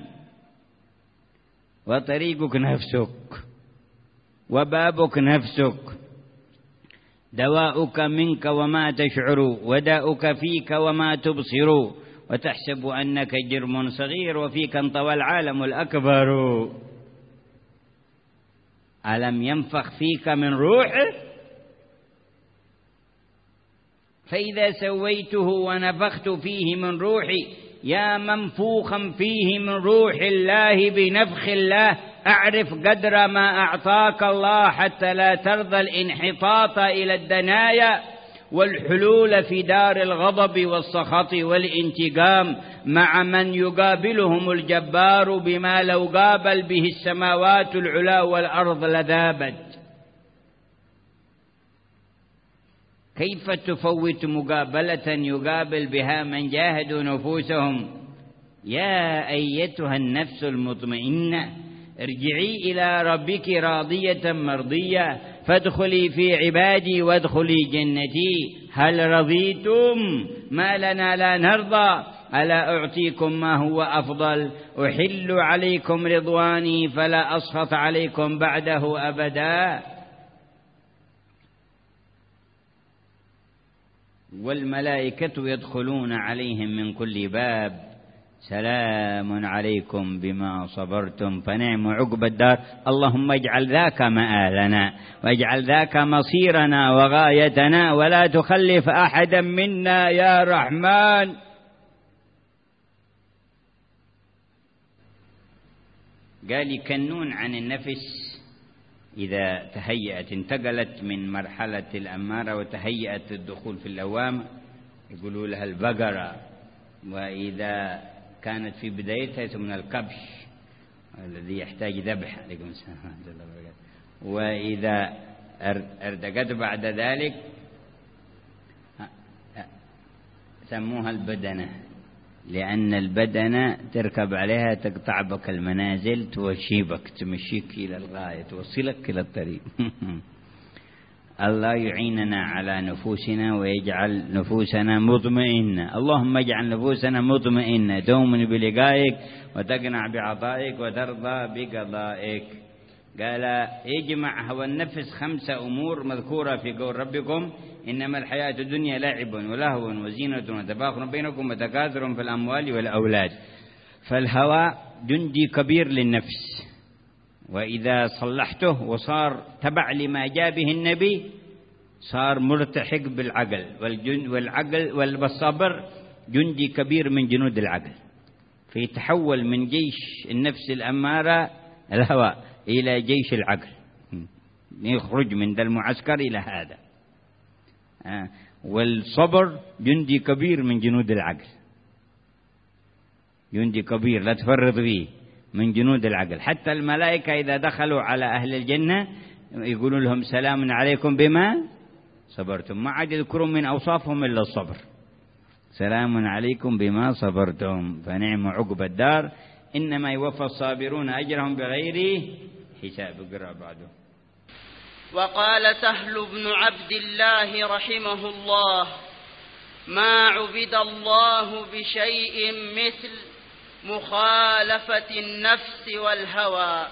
وطريقك نفسك وبابك نفسك، دواؤك منك وما تشعر، وداؤك فيك وما تبصر، وتحسب أنك جرم صغير وفيك انطوى العالم الأكبر. ألم ينفخ فيك من روحه؟ فإذا سويته ونفخت فيه من روحي، يا منفوخا فيه من روح الله بنفخ الله، أعرف قدر ما أعطاك الله حتى لا ترضى الانحطاط إلى الدنايا والحلول في دار الغضب والسخط والانتقام مع من يقابلهم الجبار بما لو قابل به السماوات العلا والأرض لذابت. كيف تفوت مقابلة يقابل بها من جاهدوا نفوسهم؟ يا أيتها النفس المطمئنة ارجعي إلى ربك راضية مرضية، فادخلي في عبادي وادخلي جنتي. هل رضيتم؟ ما لنا لا نرضى. ألا أعطيكم ما هو أفضل؟ أحل عليكم رضواني فلا أسخط عليكم بعده أبدا. والملائكة يدخلون عليهم من كل باب، سلام عليكم بما صبرتم فنعم عقبى الدار. اللهم اجعل ذاك مآلنا، واجعل ذاك مصيرنا وغايتنا، ولا تخلف أحدا منا يا رحمن. قال يكنون عن النفس إذا تهيأت، انتقلت من مرحلة الأمارة وتهيأت الدخول في اللوامة، يقولوا لها البقرة. وإذا كانت في بدايتها يسمونها الكبش الذي يحتاج ذبح. عليكم السلام ورحمة الله وبركاته. وإذا ارتقت بعد ذلك سموها البدنة، لأن البدنة تركب عليها تقطع بك المنازل، توشيبك، تمشيك إلى الغاية، توصلك إلى الطريق. الله يعيننا على نفوسنا ويجعل نفوسنا مطمئنة. اللهم اجعل نفوسنا مطمئنة تؤمن بلقائك وتقنع بعطائك وترضى بقضائك. قال يجمع هو النفس خمسة أمور مذكورة في قول ربكم إنما الحياة الدنيا لعب ولهو وزينة وتفاخر بينكم وتكاثر في الأموال والأولاد. فالهوى جندي كبير للنفس، وإذا صلحته وصار تبع لما جاء به النبي صار مرتحق بالعقل، والعقل والصبر جندي كبير من جنود العقل، فيتحول من جيش النفس الأمارة الهوى إلى جيش العقل. يخرج من ذا المعسكر إلى هذا. والصبر جندي كبير من جنود العقل، جندي كبير لا تفرط فيه من جنود العقل. حتى الملائكة إذا دخلوا على أهل الجنة يقولوا لهم سلام عليكم بما صبرتم، ما عاد يذكرون من أوصافهم إلا الصبر. سلام عليكم بما صبرتم فنعم عقب الدار إنما يوفى الصابرون أجرهم بغير حساب. اقرأ بعده. وقال سهل بن عبد الله رحمه الله: ما عبد الله بشيء مثل مخالفة النفس والهوى.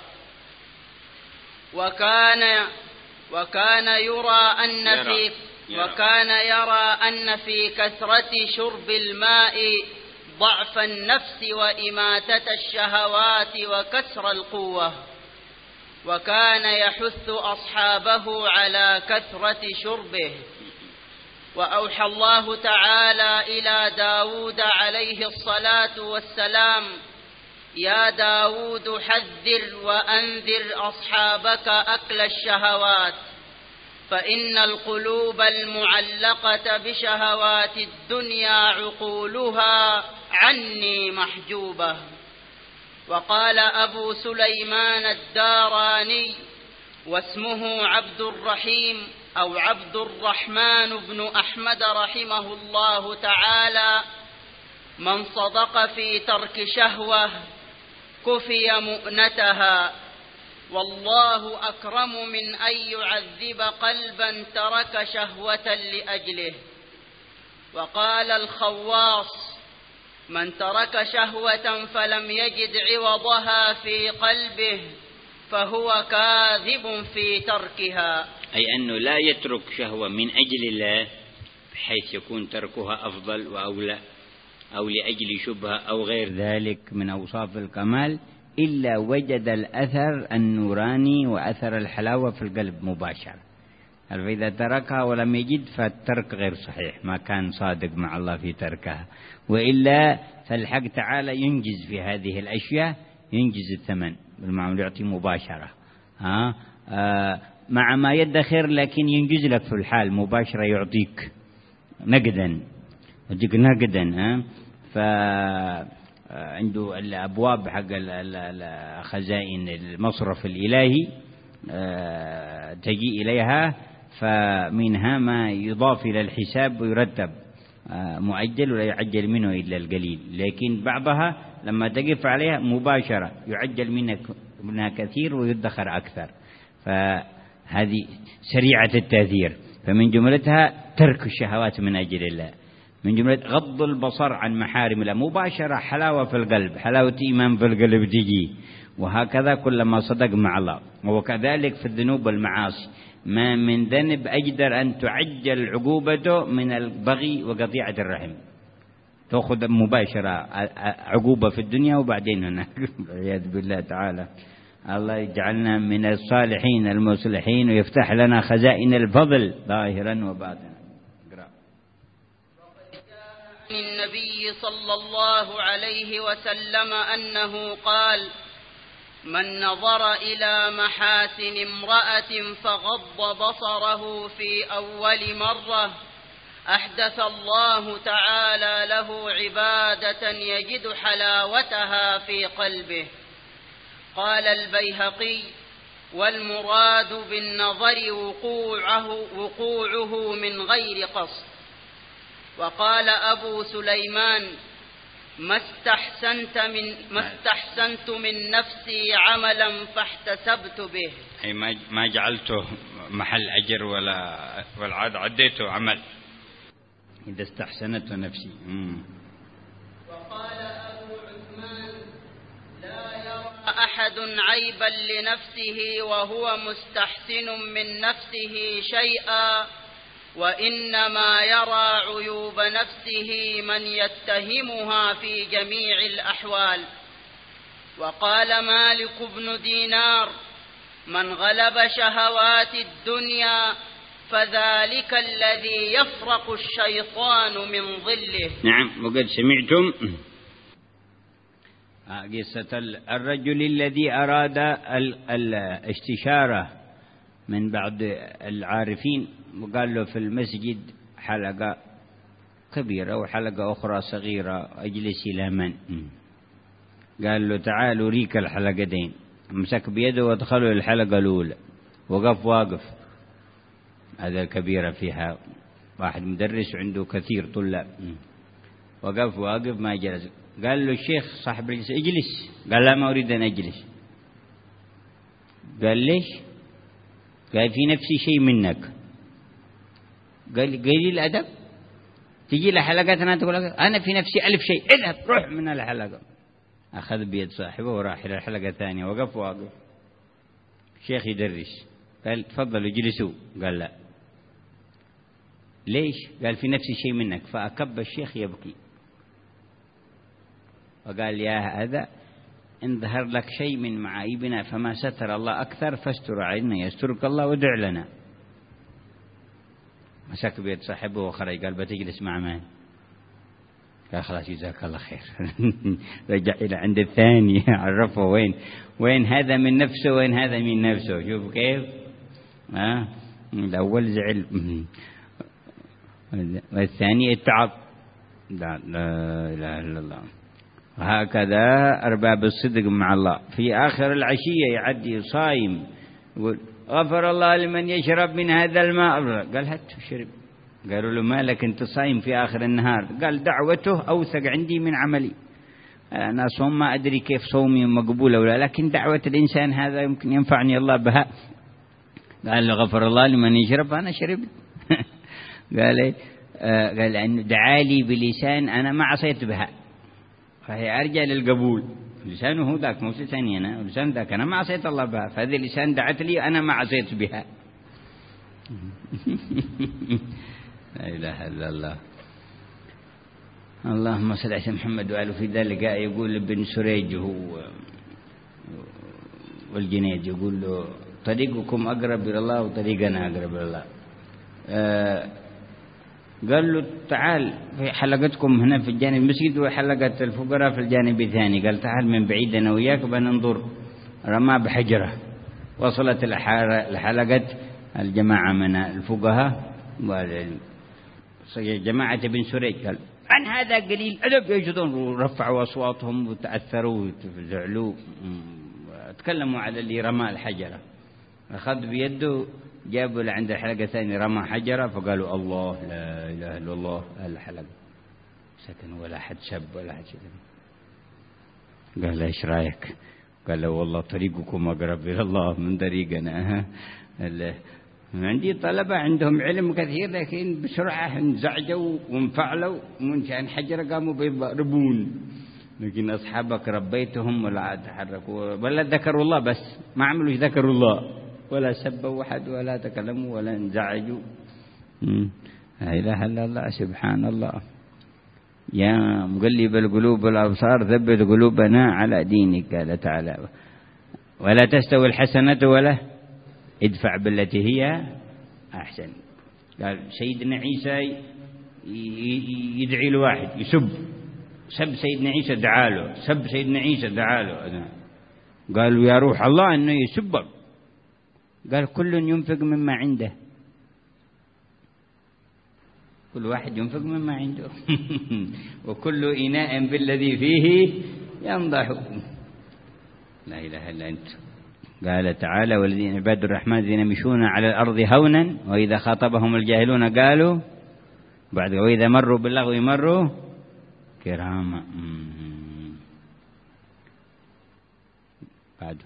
وكان وكان يرى أن في وكان يرى أن في كثرة شرب الماء ضعف النفس وإماتة الشهوات وكسر القوة، وكان يحث أصحابه على كثرة شربه. وأوحى الله تعالى إلى داود عليه الصلاة والسلام: يا داود حذر وأنذر أصحابك أكل الشهوات، فإن القلوب المعلقة بشهوات الدنيا عقولها عني محجوبة. وقال أبو سليمان الداراني واسمه عبد الرحيم أو عبد الرحمن بن أحمد رحمه الله تعالى: من صدق في ترك شهوة كفي مؤنتها، والله أكرم من أن يعذب قلبا ترك شهوة لأجله. وقال الخواص: من ترك شهوة فلم يجد عوضها في قلبه فهو كاذب في تركها. أي أنه لا يترك شهوة من أجل الله بحيث يكون تركها أفضل وأولى أو لأجل شبهة أو غير ذلك من أوصاف الكمال، إلا وجد الأثر النوراني وأثر الحلاوة في القلب مباشرة. فإذا تركها ولم يجد فالترك غير صحيح، ما كان صادق مع الله في تركها. وإلا فالحق تعالى ينجز في هذه الأشياء، ينجز الثمن بالمعامل، يعطي مباشرة ها آه مع ما يدخر، لكن ينجز لك في الحال مباشرة، يعطيك نقدا، يعطيك نقدا. ها فعنده الأبواب حق خزائن المصرف الإلهي آه تجي إليها، فمنها ما يضاف إلى الحساب ويرتب آه مؤجل ولا يعجل منه إلا القليل، لكن بعضها لما تقف عليها مباشرة يعجل منك منها كثير ويدخر أكثر. فهذه سريعة التأثير. فمن جملتها ترك الشهوات من أجل الله، من جملة غض البصر عن محارم الله مباشرة، حلاوة في القلب، حلاوة إيمان في القلب تجي. وهكذا كلما صدق مع الله. وكذلك في الذنوب والمعاصي، ما من ذنب أجدر أن تعجل عقوبته من البغي وقطيعة الرحم، تأخذ مباشرة عقوبة في الدنيا وبعدين هناك والعياذ بالله تعالى. الله يجعلنا من الصالحين المصلحين ويفتح لنا خزائن الفضل ظاهرا وباطنا. عن النبي صلى الله عليه وسلم أنه قال: من نظر إلى محاسن امرأة فغض بصره في أول مرة أحدث الله تعالى له عبادة يجد حلاوتها في قلبه. قال البيهقي: والمراد بالنظر وقوعه, وقوعه من غير قصد. وقال أبو سليمان: ما استحسنت من, ما استحسنت من نفسي عملا فاحتسبت به، أي ما جعلته محل أجر ولا والعاد عديته عمل إذا استحسنته نفسي. مم. وقال أبو عثمان: لا يرى أحد عيبا لنفسه وهو مستحسن من نفسه شيئا، وإنما يرى عيوب نفسه من يتهمها في جميع الأحوال. وقال مالك بن دينار: من غلب شهوات الدنيا فذلك الذي يفرق الشيطان من ظله. نعم. وقد سمعتم قصة الرجل الذي أراد الاستشارة من بعض العارفين وقال له في المسجد حلقة كبيرة وحلقة أخرى صغيرة، أجلس إلى من؟ قال له تعال أريك الحلقتين. مسك بيده وادخله الحلقة الأولى، وقف واقف. هذا الكبيرة فيها واحد مدرس عنده كثير طلاب، وقف واقف ما جلس. قال له الشيخ صاحب الجلسة اجلس. قال لا ما أريد أن أجلس. قال ليش؟ قال في نفسي شيء منك. قال قليل الأدب تجي لحلقتنا تقول أنا في نفسي ألف شيء، اذهب روح من الحلقة. أخذ بيد صاحبه وراح إلى الحلقة الثانية، وقف واقف. الشيخ يدرس. قال تفضلوا اجلسوا. قال لا. ليش؟ قال في نفسي شيء منك. فأكب الشيخ يبكي وقال يا هذا إن ظهر لك شيء من معايبنا فما ستر الله أكثر فاستر علينا يسترك الله ودع لنا. مسك بيد صاحبه وخرج. قال بتجلس مع من؟ قال خلاص جزاك الله خير. رجع إلى عند الثاني عرفه وين وين هذا من نفسه وين هذا من نفسه. شوف كيف ها. الأول زعل والثاني اتعب. لا لا إله إلا الله. وهكذا أرباب الصدق مع الله. في آخر العشية يعدي صايم يقول غفر الله لمن يشرب من هذا الماء. قال هات شرب. قالوا له مالك أنت صايم في آخر النهار؟ قال دعوته أوثق عندي من عملي. أنا صوم ما أدري كيف صومي مقبولة ولا، لكن دعوة الإنسان هذا يمكن ينفعني الله بها. قال له غفر الله لمن يشرب. أنا شربت. قال إيه؟ آه قال أنه دعالي بلسان أنا ما عصيت بها، فهي أرجع للقبول. لسانه ذاك مو لساني أنا، ولسان ذاك أنا ما عصيت الله بها، فهذه اللسان دعت لي أنا ما عصيت بها. لا إله إلا الله. اللهم صل على محمد وآله. في ذلك يقول ابن سريج هو والجنيد يقول له طريقكم أقرب إلى الله وطريقنا أقرب إلى الله. آه قال له تعال في حلقتكم هنا في الجانب المسجد وحلقة الفقراء في الجانب الثاني. قال تعال من بعيد أنا وياك بننظر. رمى بحجرة وصلت الحلقة الجماعة من الفقهاء جماعة ابن سريج. قال عن هذا قليل أدب يجدون، ورفعوا أصواتهم وتأثروا وزعلوا تكلموا على اللي رمى الحجرة. أخذ بيده جابوا لعند الحلقة الثانية رمى حجرة فقالوا الله لا إله إلا الله. الحلقة سكن ولا حد شب ولا حد شب. قال إيش رأيك؟ قال له والله طريقكم أقرب إلى الله من طريقنا. عندي طلبة عندهم علم كثير لكن بسرعة انزعجوا وانفعلوا ومن كان حجرة قاموا بيضربون، لكن أصحابك ربيتهم ولا تحركوا ولا ذكروا الله، بس ما عملوا ذكروا الله ولا سبوا أحد ولا تكلموا ولا انزعجوا. لا إله إلا الله. سبحان الله. يا مقلب القلوب والأبصار ثبت قلوبنا على دينك. قال تعالى ولا تستوي الحسنة ولا ادفع بالتي هي أحسن. قال سيدنا عيسى يدعي الواحد يسب سب سيدنا عيسى دعاله، سب سيدنا عيسى دعاله. قالوا يا روح الله أنه يسبك. قال كل ينفق مما عنده، كل واحد ينفق مما عنده. وكل إناء بالذي فيه ينضح. لا إله إلا أنت. قال تعالى والذين عباد الرحمن الذين يمشون على الأرض هونا وإذا خاطبهم الجاهلون قالوا بعد وإذا مروا باللغو مروا كراما. بعد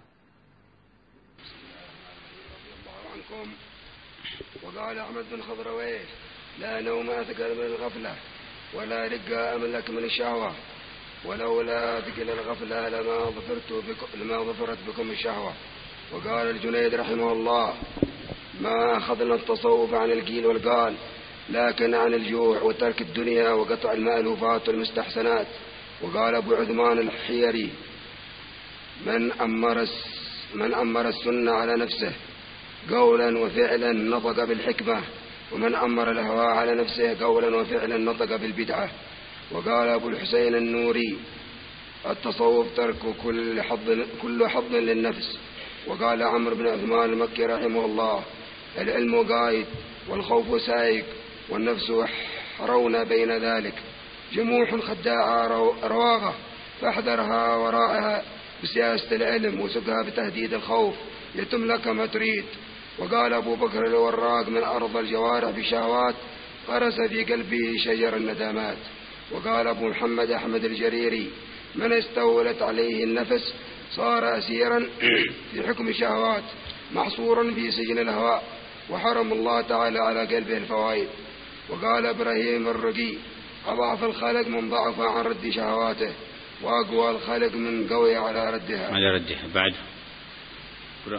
وقال أحمد بن خضرويه لا نوم أثقل من الغفلة ولا رقاء أملك من الشهوة، ولولا ثقل الغفلة لما ظفرت بكم لما ظفرت بكم الشهوة. وقال الجنيد رحمه الله ما أخذنا التصوف عن القيل والقال لكن عن الجوع وترك الدنيا وقطع المألوفات والمستحسنات. وقال أبو عثمان الحيري من أمر من أمر السنة على نفسه قولا وفعلا نطق بالحكمة، ومن أمر الهوى على نفسه قولا وفعلا نطق بالبدعة. وقال أبو الحسين النوري التصوف ترك كل حظ كل حظ للنفس وقال عمرو بن عثمان المكي رحمه الله: العلم قايد والخوف سايق والنفس حرون بين ذلك، جموح خداعة رواغة، فاحذرها وراءها بسياسة العلم وسقها بتهديد الخوف يتم لك ما تريد. وقال أبو بكر الوراق: من أرض الجوارح بشهوات غرس في قلبه شجر الندامات. وقال أبو محمد أحمد الجريري: من استولت عليه النفس صار أسيرا في حكم شهوات محصورا في سجن الهواء، وحرم الله تعالى على قلبه الفوائد. وقال إبراهيم الرقي: أضعف الخلق من ضعف عن رد شهواته، وأقوى الخلق من قوي على ردها على ردها بعد. قال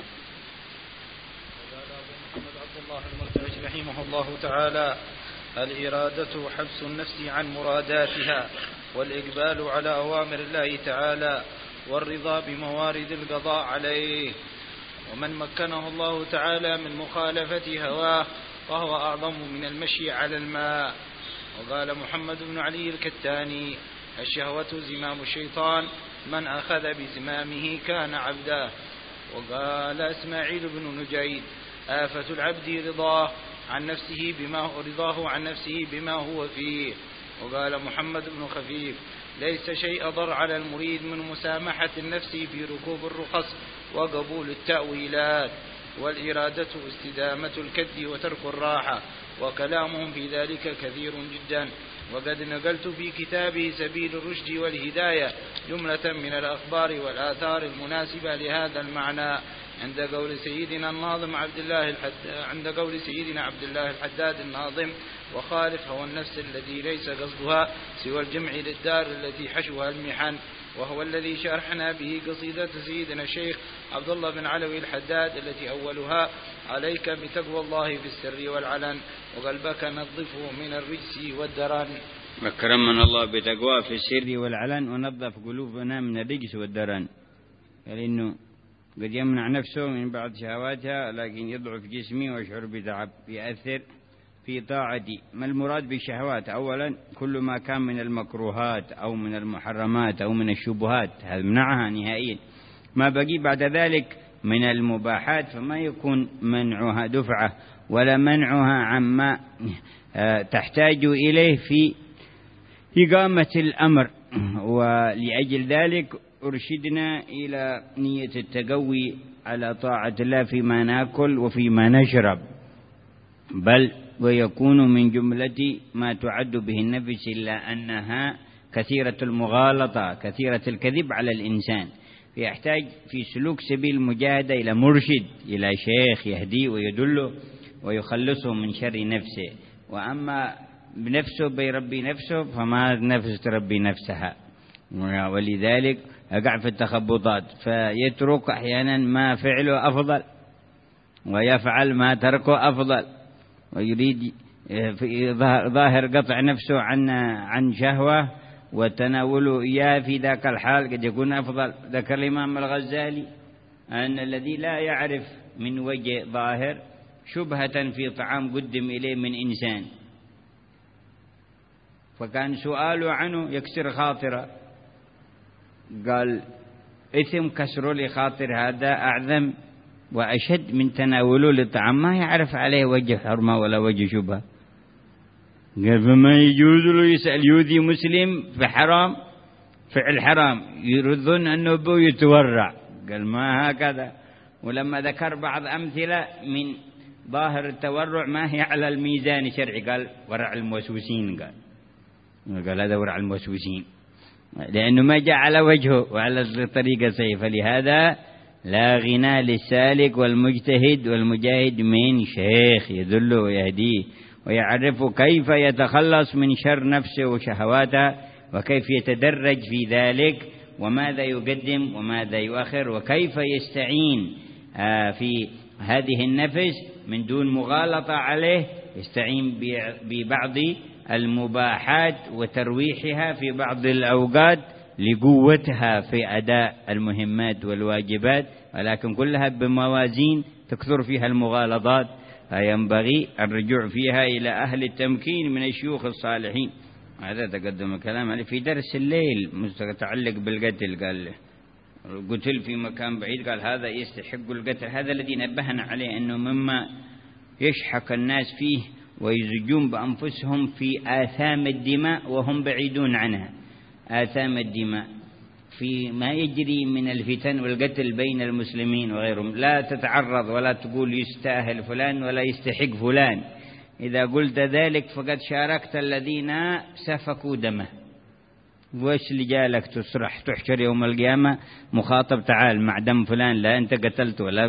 محمد عبد الله المرتعش رحمه الله تعالى: الإرادة حبس النفس عن مراداتها، والإقبال على أوامر الله تعالى، والرضا بموارد القضاء عليه. ومن مكنه الله تعالى من مخالفة هواه فهو أعظم من المشي على الماء. وقال محمد بن علي الكتاني: الشهوة زمام الشيطان، من أخذ بزمامه كان عبده. وقال إسماعيل بن نجيد: آفة العبد رضاه عن نفسه بما رضاه عن نفسه بما هو فيه. وقال محمد بن خفيف: ليس شيء ضر على المريد من مسامحة النفس في ركوب الرخص وقبول التأويلات، والإرادة استدامة الكد وترك الراحة، وكلامهم في ذلك كثير جدا. وقد نقلت في كتابه سبيل الرشد والهداية جملة من الأخبار والآثار المناسبة لهذا المعنى عند قول سيدنا الناظم عبد الله الحداد عند قول سيدنا عبد الله الحداد الناظم: وخالف هوى النفس الذي ليس قصدها سوى الجمع للدار التي حشوها المحن، وهو الذي شرحنا به قصيدة سيدنا الشيخ عبد الله بن علوي الحداد التي أولها: عليك بتقوى الله في السر والعلن، وقلبك نظفه من الرجس والدرن. أكرمنا الله بتقوى في السر والعلن، ونظف قلوبنا من الرجس والدرن. لأنه قد يمنع نفسه من بعض شهواتها، لكن يضعف جسمي ويشعر بتعب، يأثر في طاعتي. ما المراد بالشهوات؟ أولا كل ما كان من المكروهات أو من المحرمات أو من الشبهات، هذا منعها نهائيا. ما بقي بعد ذلك من المباحات فما يكون منعها دفعة ولا منعها عما تحتاج إليه في إقامة الأمر. ولأجل ذلك أرشدنا إلى نية التقوي على طاعة الله فيما نأكل وفيما نشرب، بل ويكون من جملة ما تعد به النفس، إلا أنها كثيرة المغالطة كثيرة الكذب على الإنسان، فيحتاج في سلوك سبيل المجاهدة إلى مرشد، إلى شيخ يهديه ويدله ويخلصه من شر نفسه. وأما بنفسه بيربي نفسه فما نفس تربي نفسها، ولذلك أقع في التخبطات، فيترك أحيانا ما فعله أفضل ويفعل ما تركه أفضل، ويريد في ظاهر قطع نفسه عن عن شهوة وتناوله إياه في ذاك الحال قد يكون أفضل. ذكر الإمام الغزالي أن الذي لا يعرف من وجه ظاهر شبهة في طعام قدم إليه من إنسان، فكان سؤاله عنه يكسر خاطره، قال: إثم كسر لخاطر هذا أعظم وأشد من تناوله للطعام ما يعرف عليه وجه حرمة ولا وجه شبهة. قال: فما يجوز له يسأل يؤذي مسلم في حرام فعل حرام يرضون أنه بو يتورع. قال: ما هكذا. ولما ذكر بعض أمثلة من ظاهر التورع ما هي على الميزان الشرعي، قال: ورع الموسوسين. قال قال هذا ورع الموسوسين، لأنه ما جاء على وجهه وعلى الطريقة سيف. فلهذا لا غنى للسالك والمجتهد والمجاهد من شيخ يدله ويهديه ويعرفه كيف يتخلص من شر نفسه وشهواته، وكيف يتدرج في ذلك، وماذا يقدم وماذا يؤخر، وكيف يستعين في هذه النفس من دون مغالطة عليه، يستعين ببعض المباحات وترويحها في بعض الأوقات لقوتها في أداء المهمات والواجبات، ولكن كلها بموازين تكثر فيها المغالطات، فينبغي الرجوع فيها إلى أهل التمكين من الشيوخ الصالحين. هذا تقدم الكلام في درس الليل متعلق بالقتل. قال قتل في مكان بعيد قال هذا يستحق القتل. هذا الذي نبهنا عليه أنه مما يشحك الناس فيه ويزجون بأنفسهم في آثام الدماء وهم بعيدون عنها. آثام الدماء في ما يجري من الفتن والقتل بين المسلمين وغيرهم، لا تتعرض ولا تقول يستاهل فلان ولا يستحق فلان. إذا قلت ذلك فقد شاركت الذين سفكوا دمه. وش اللي جالك تصرح تحشر يوم القيامة مخاطب تعال مع دم فلان، لا أنت قتلت ولا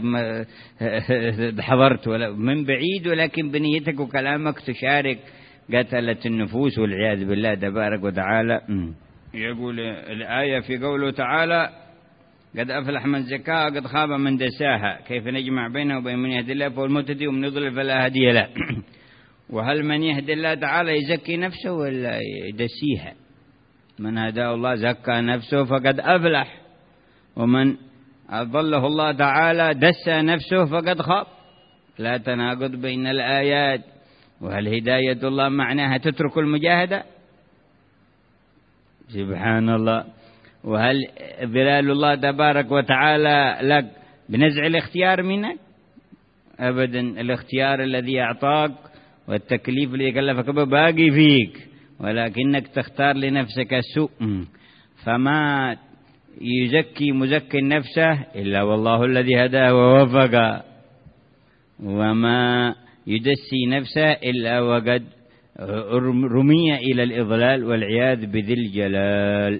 حضرت ولا من بعيد، ولكن بنيتك وكلامك تشارك قتلة النفوس والعياذ بالله تبارك وتعالى. يقول الآية في قوله تعالى قد أفلح من زكاها قد خاب من دساها كيف نجمع بينه وبين من يهدي الله فهو المهتدي ومن يضلل فلا هادي له. وهل من يهدي الله تعالى يزكي نفسه ولا يدسيها؟ من هداه الله زكى نفسه فقد أفلح، ومن أضله الله تعالى دسى نفسه فقد خاب. لا تناقض بين الآيات. وهل هداية الله معناها تترك المجاهدة؟ سبحان الله. وهل ظلال الله تبارك وتعالى لك بنزع الاختيار منك؟ أبدا. الاختيار الذي أعطاك والتكليف الذي كلفك باقي فيك، ولكنك تختار لنفسك السوء. فما يزكي مزكي نفسه إلا والله الذي هداه ووفق، وما يدسي نفسه إلا وقد رمي إلى الإضلال والعياذ بذي الجلال.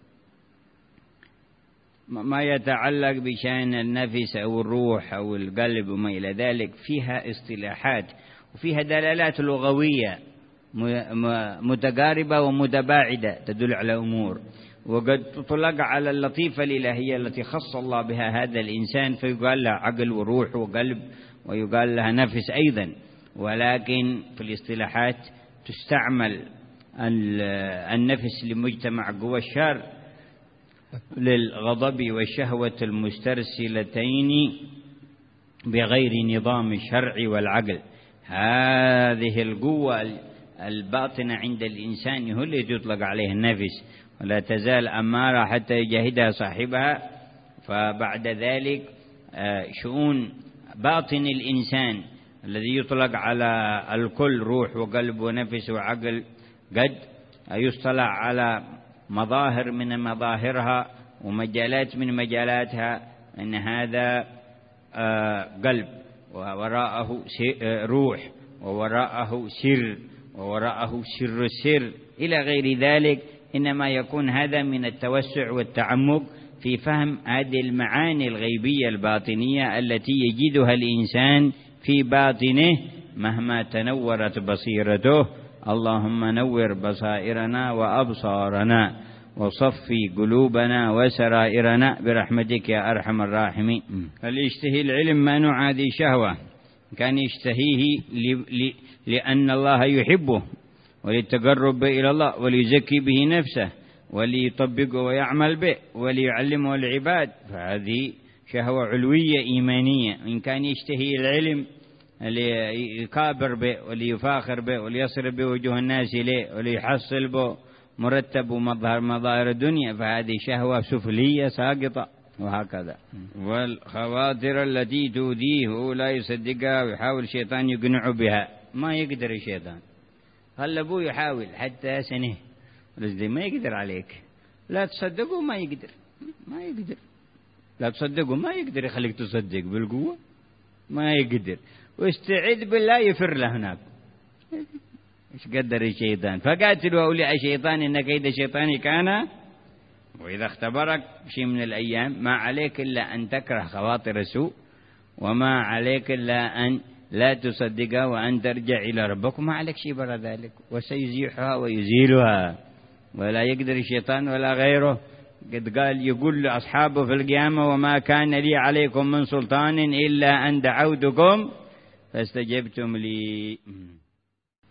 ما يتعلق بشأن النفس أو الروح أو القلب وما إلى ذلك فيها اصطلاحات وفيها دلالات لغوية متقاربة ومتباعدة تدل على أمور، وقد تطلق على اللطيفة الإلهية التي خص الله بها هذا الإنسان فيقال له عقل وروح وقلب ويقال لها نفس أيضا. ولكن في الاصطلاحات تستعمل النفس لمجتمع قوى الشر للغضب والشهوة المسترسلتين بغير نظام الشرع والعقل. هذه القوة الباطنة عند الإنسان هو الذي يطلق عليه النفس، ولا تزال أمارة حتى يجاهدها صاحبها. فبعد ذلك شؤون باطن الإنسان الذي يطلق على الكل روح وقلب ونفس وعقل قد يصطلح على مظاهر من مظاهرها ومجالات من مجالاتها أن هذا قلب ووراءه روح ووراءه سر ووراءه سر السر إلى غير ذلك. إنما يكون هذا من التوسع والتعمق في فهم هذه المعاني الغيبية الباطنية التي يجدها الإنسان في باطنه مهما تنورت بصيرته. اللهم نور بصائرنا وأبصارنا وصفي قلوبنا وسرائرنا برحمتك يا أرحم الراحمين. هل يشتهي العلم ما نوع هذه شهوة؟ كان يشتهيه لأن الله يحبه وللتقرب إلى الله وليزكي به نفسه وليطبقه ويعمل به وليعلمه العباد، فهذه شهوة علوية إيمانية. إن كان يشتهي العلم ليكابر به وليفاخر به وليصرف به وجوه الناس إليه وليحصل به مرتب ومظهر مظاهر الدنيا فهذه شهوة سفلية ساقطة. وهكذا. والخواطر التي تؤذيه لا يصدقها ويحاول الشيطان يقنعه بها. ما يقدر الشيطان. هل أبوه يحاول حتى سنه رزدي ما يقدر عليك. لا تصدقه ما يقدر ما يقدر لا تصدقه ما يقدر يخليك تصدق بالقوة ما يقدر. واستعذ بالله يفر له هناك. إيش قدر الشيطان؟ فقاتلوا أولياء الشيطان إن كيد الشيطان كان. وإذا اختبرك شيء من الأيام ما عليك إلا أن تكره خواطر السوء وما عليك إلا أن لا تصدقها وأن ترجع إلى ربك، وما عليك شيء برا ذلك وسيزيحها ويزيلها ولا يقدر الشيطان ولا غيره. قد قال يقول لأصحابه في القيامة وما كان لي عليكم من سلطان إلا أن دعوتكم فاستجبتم لي.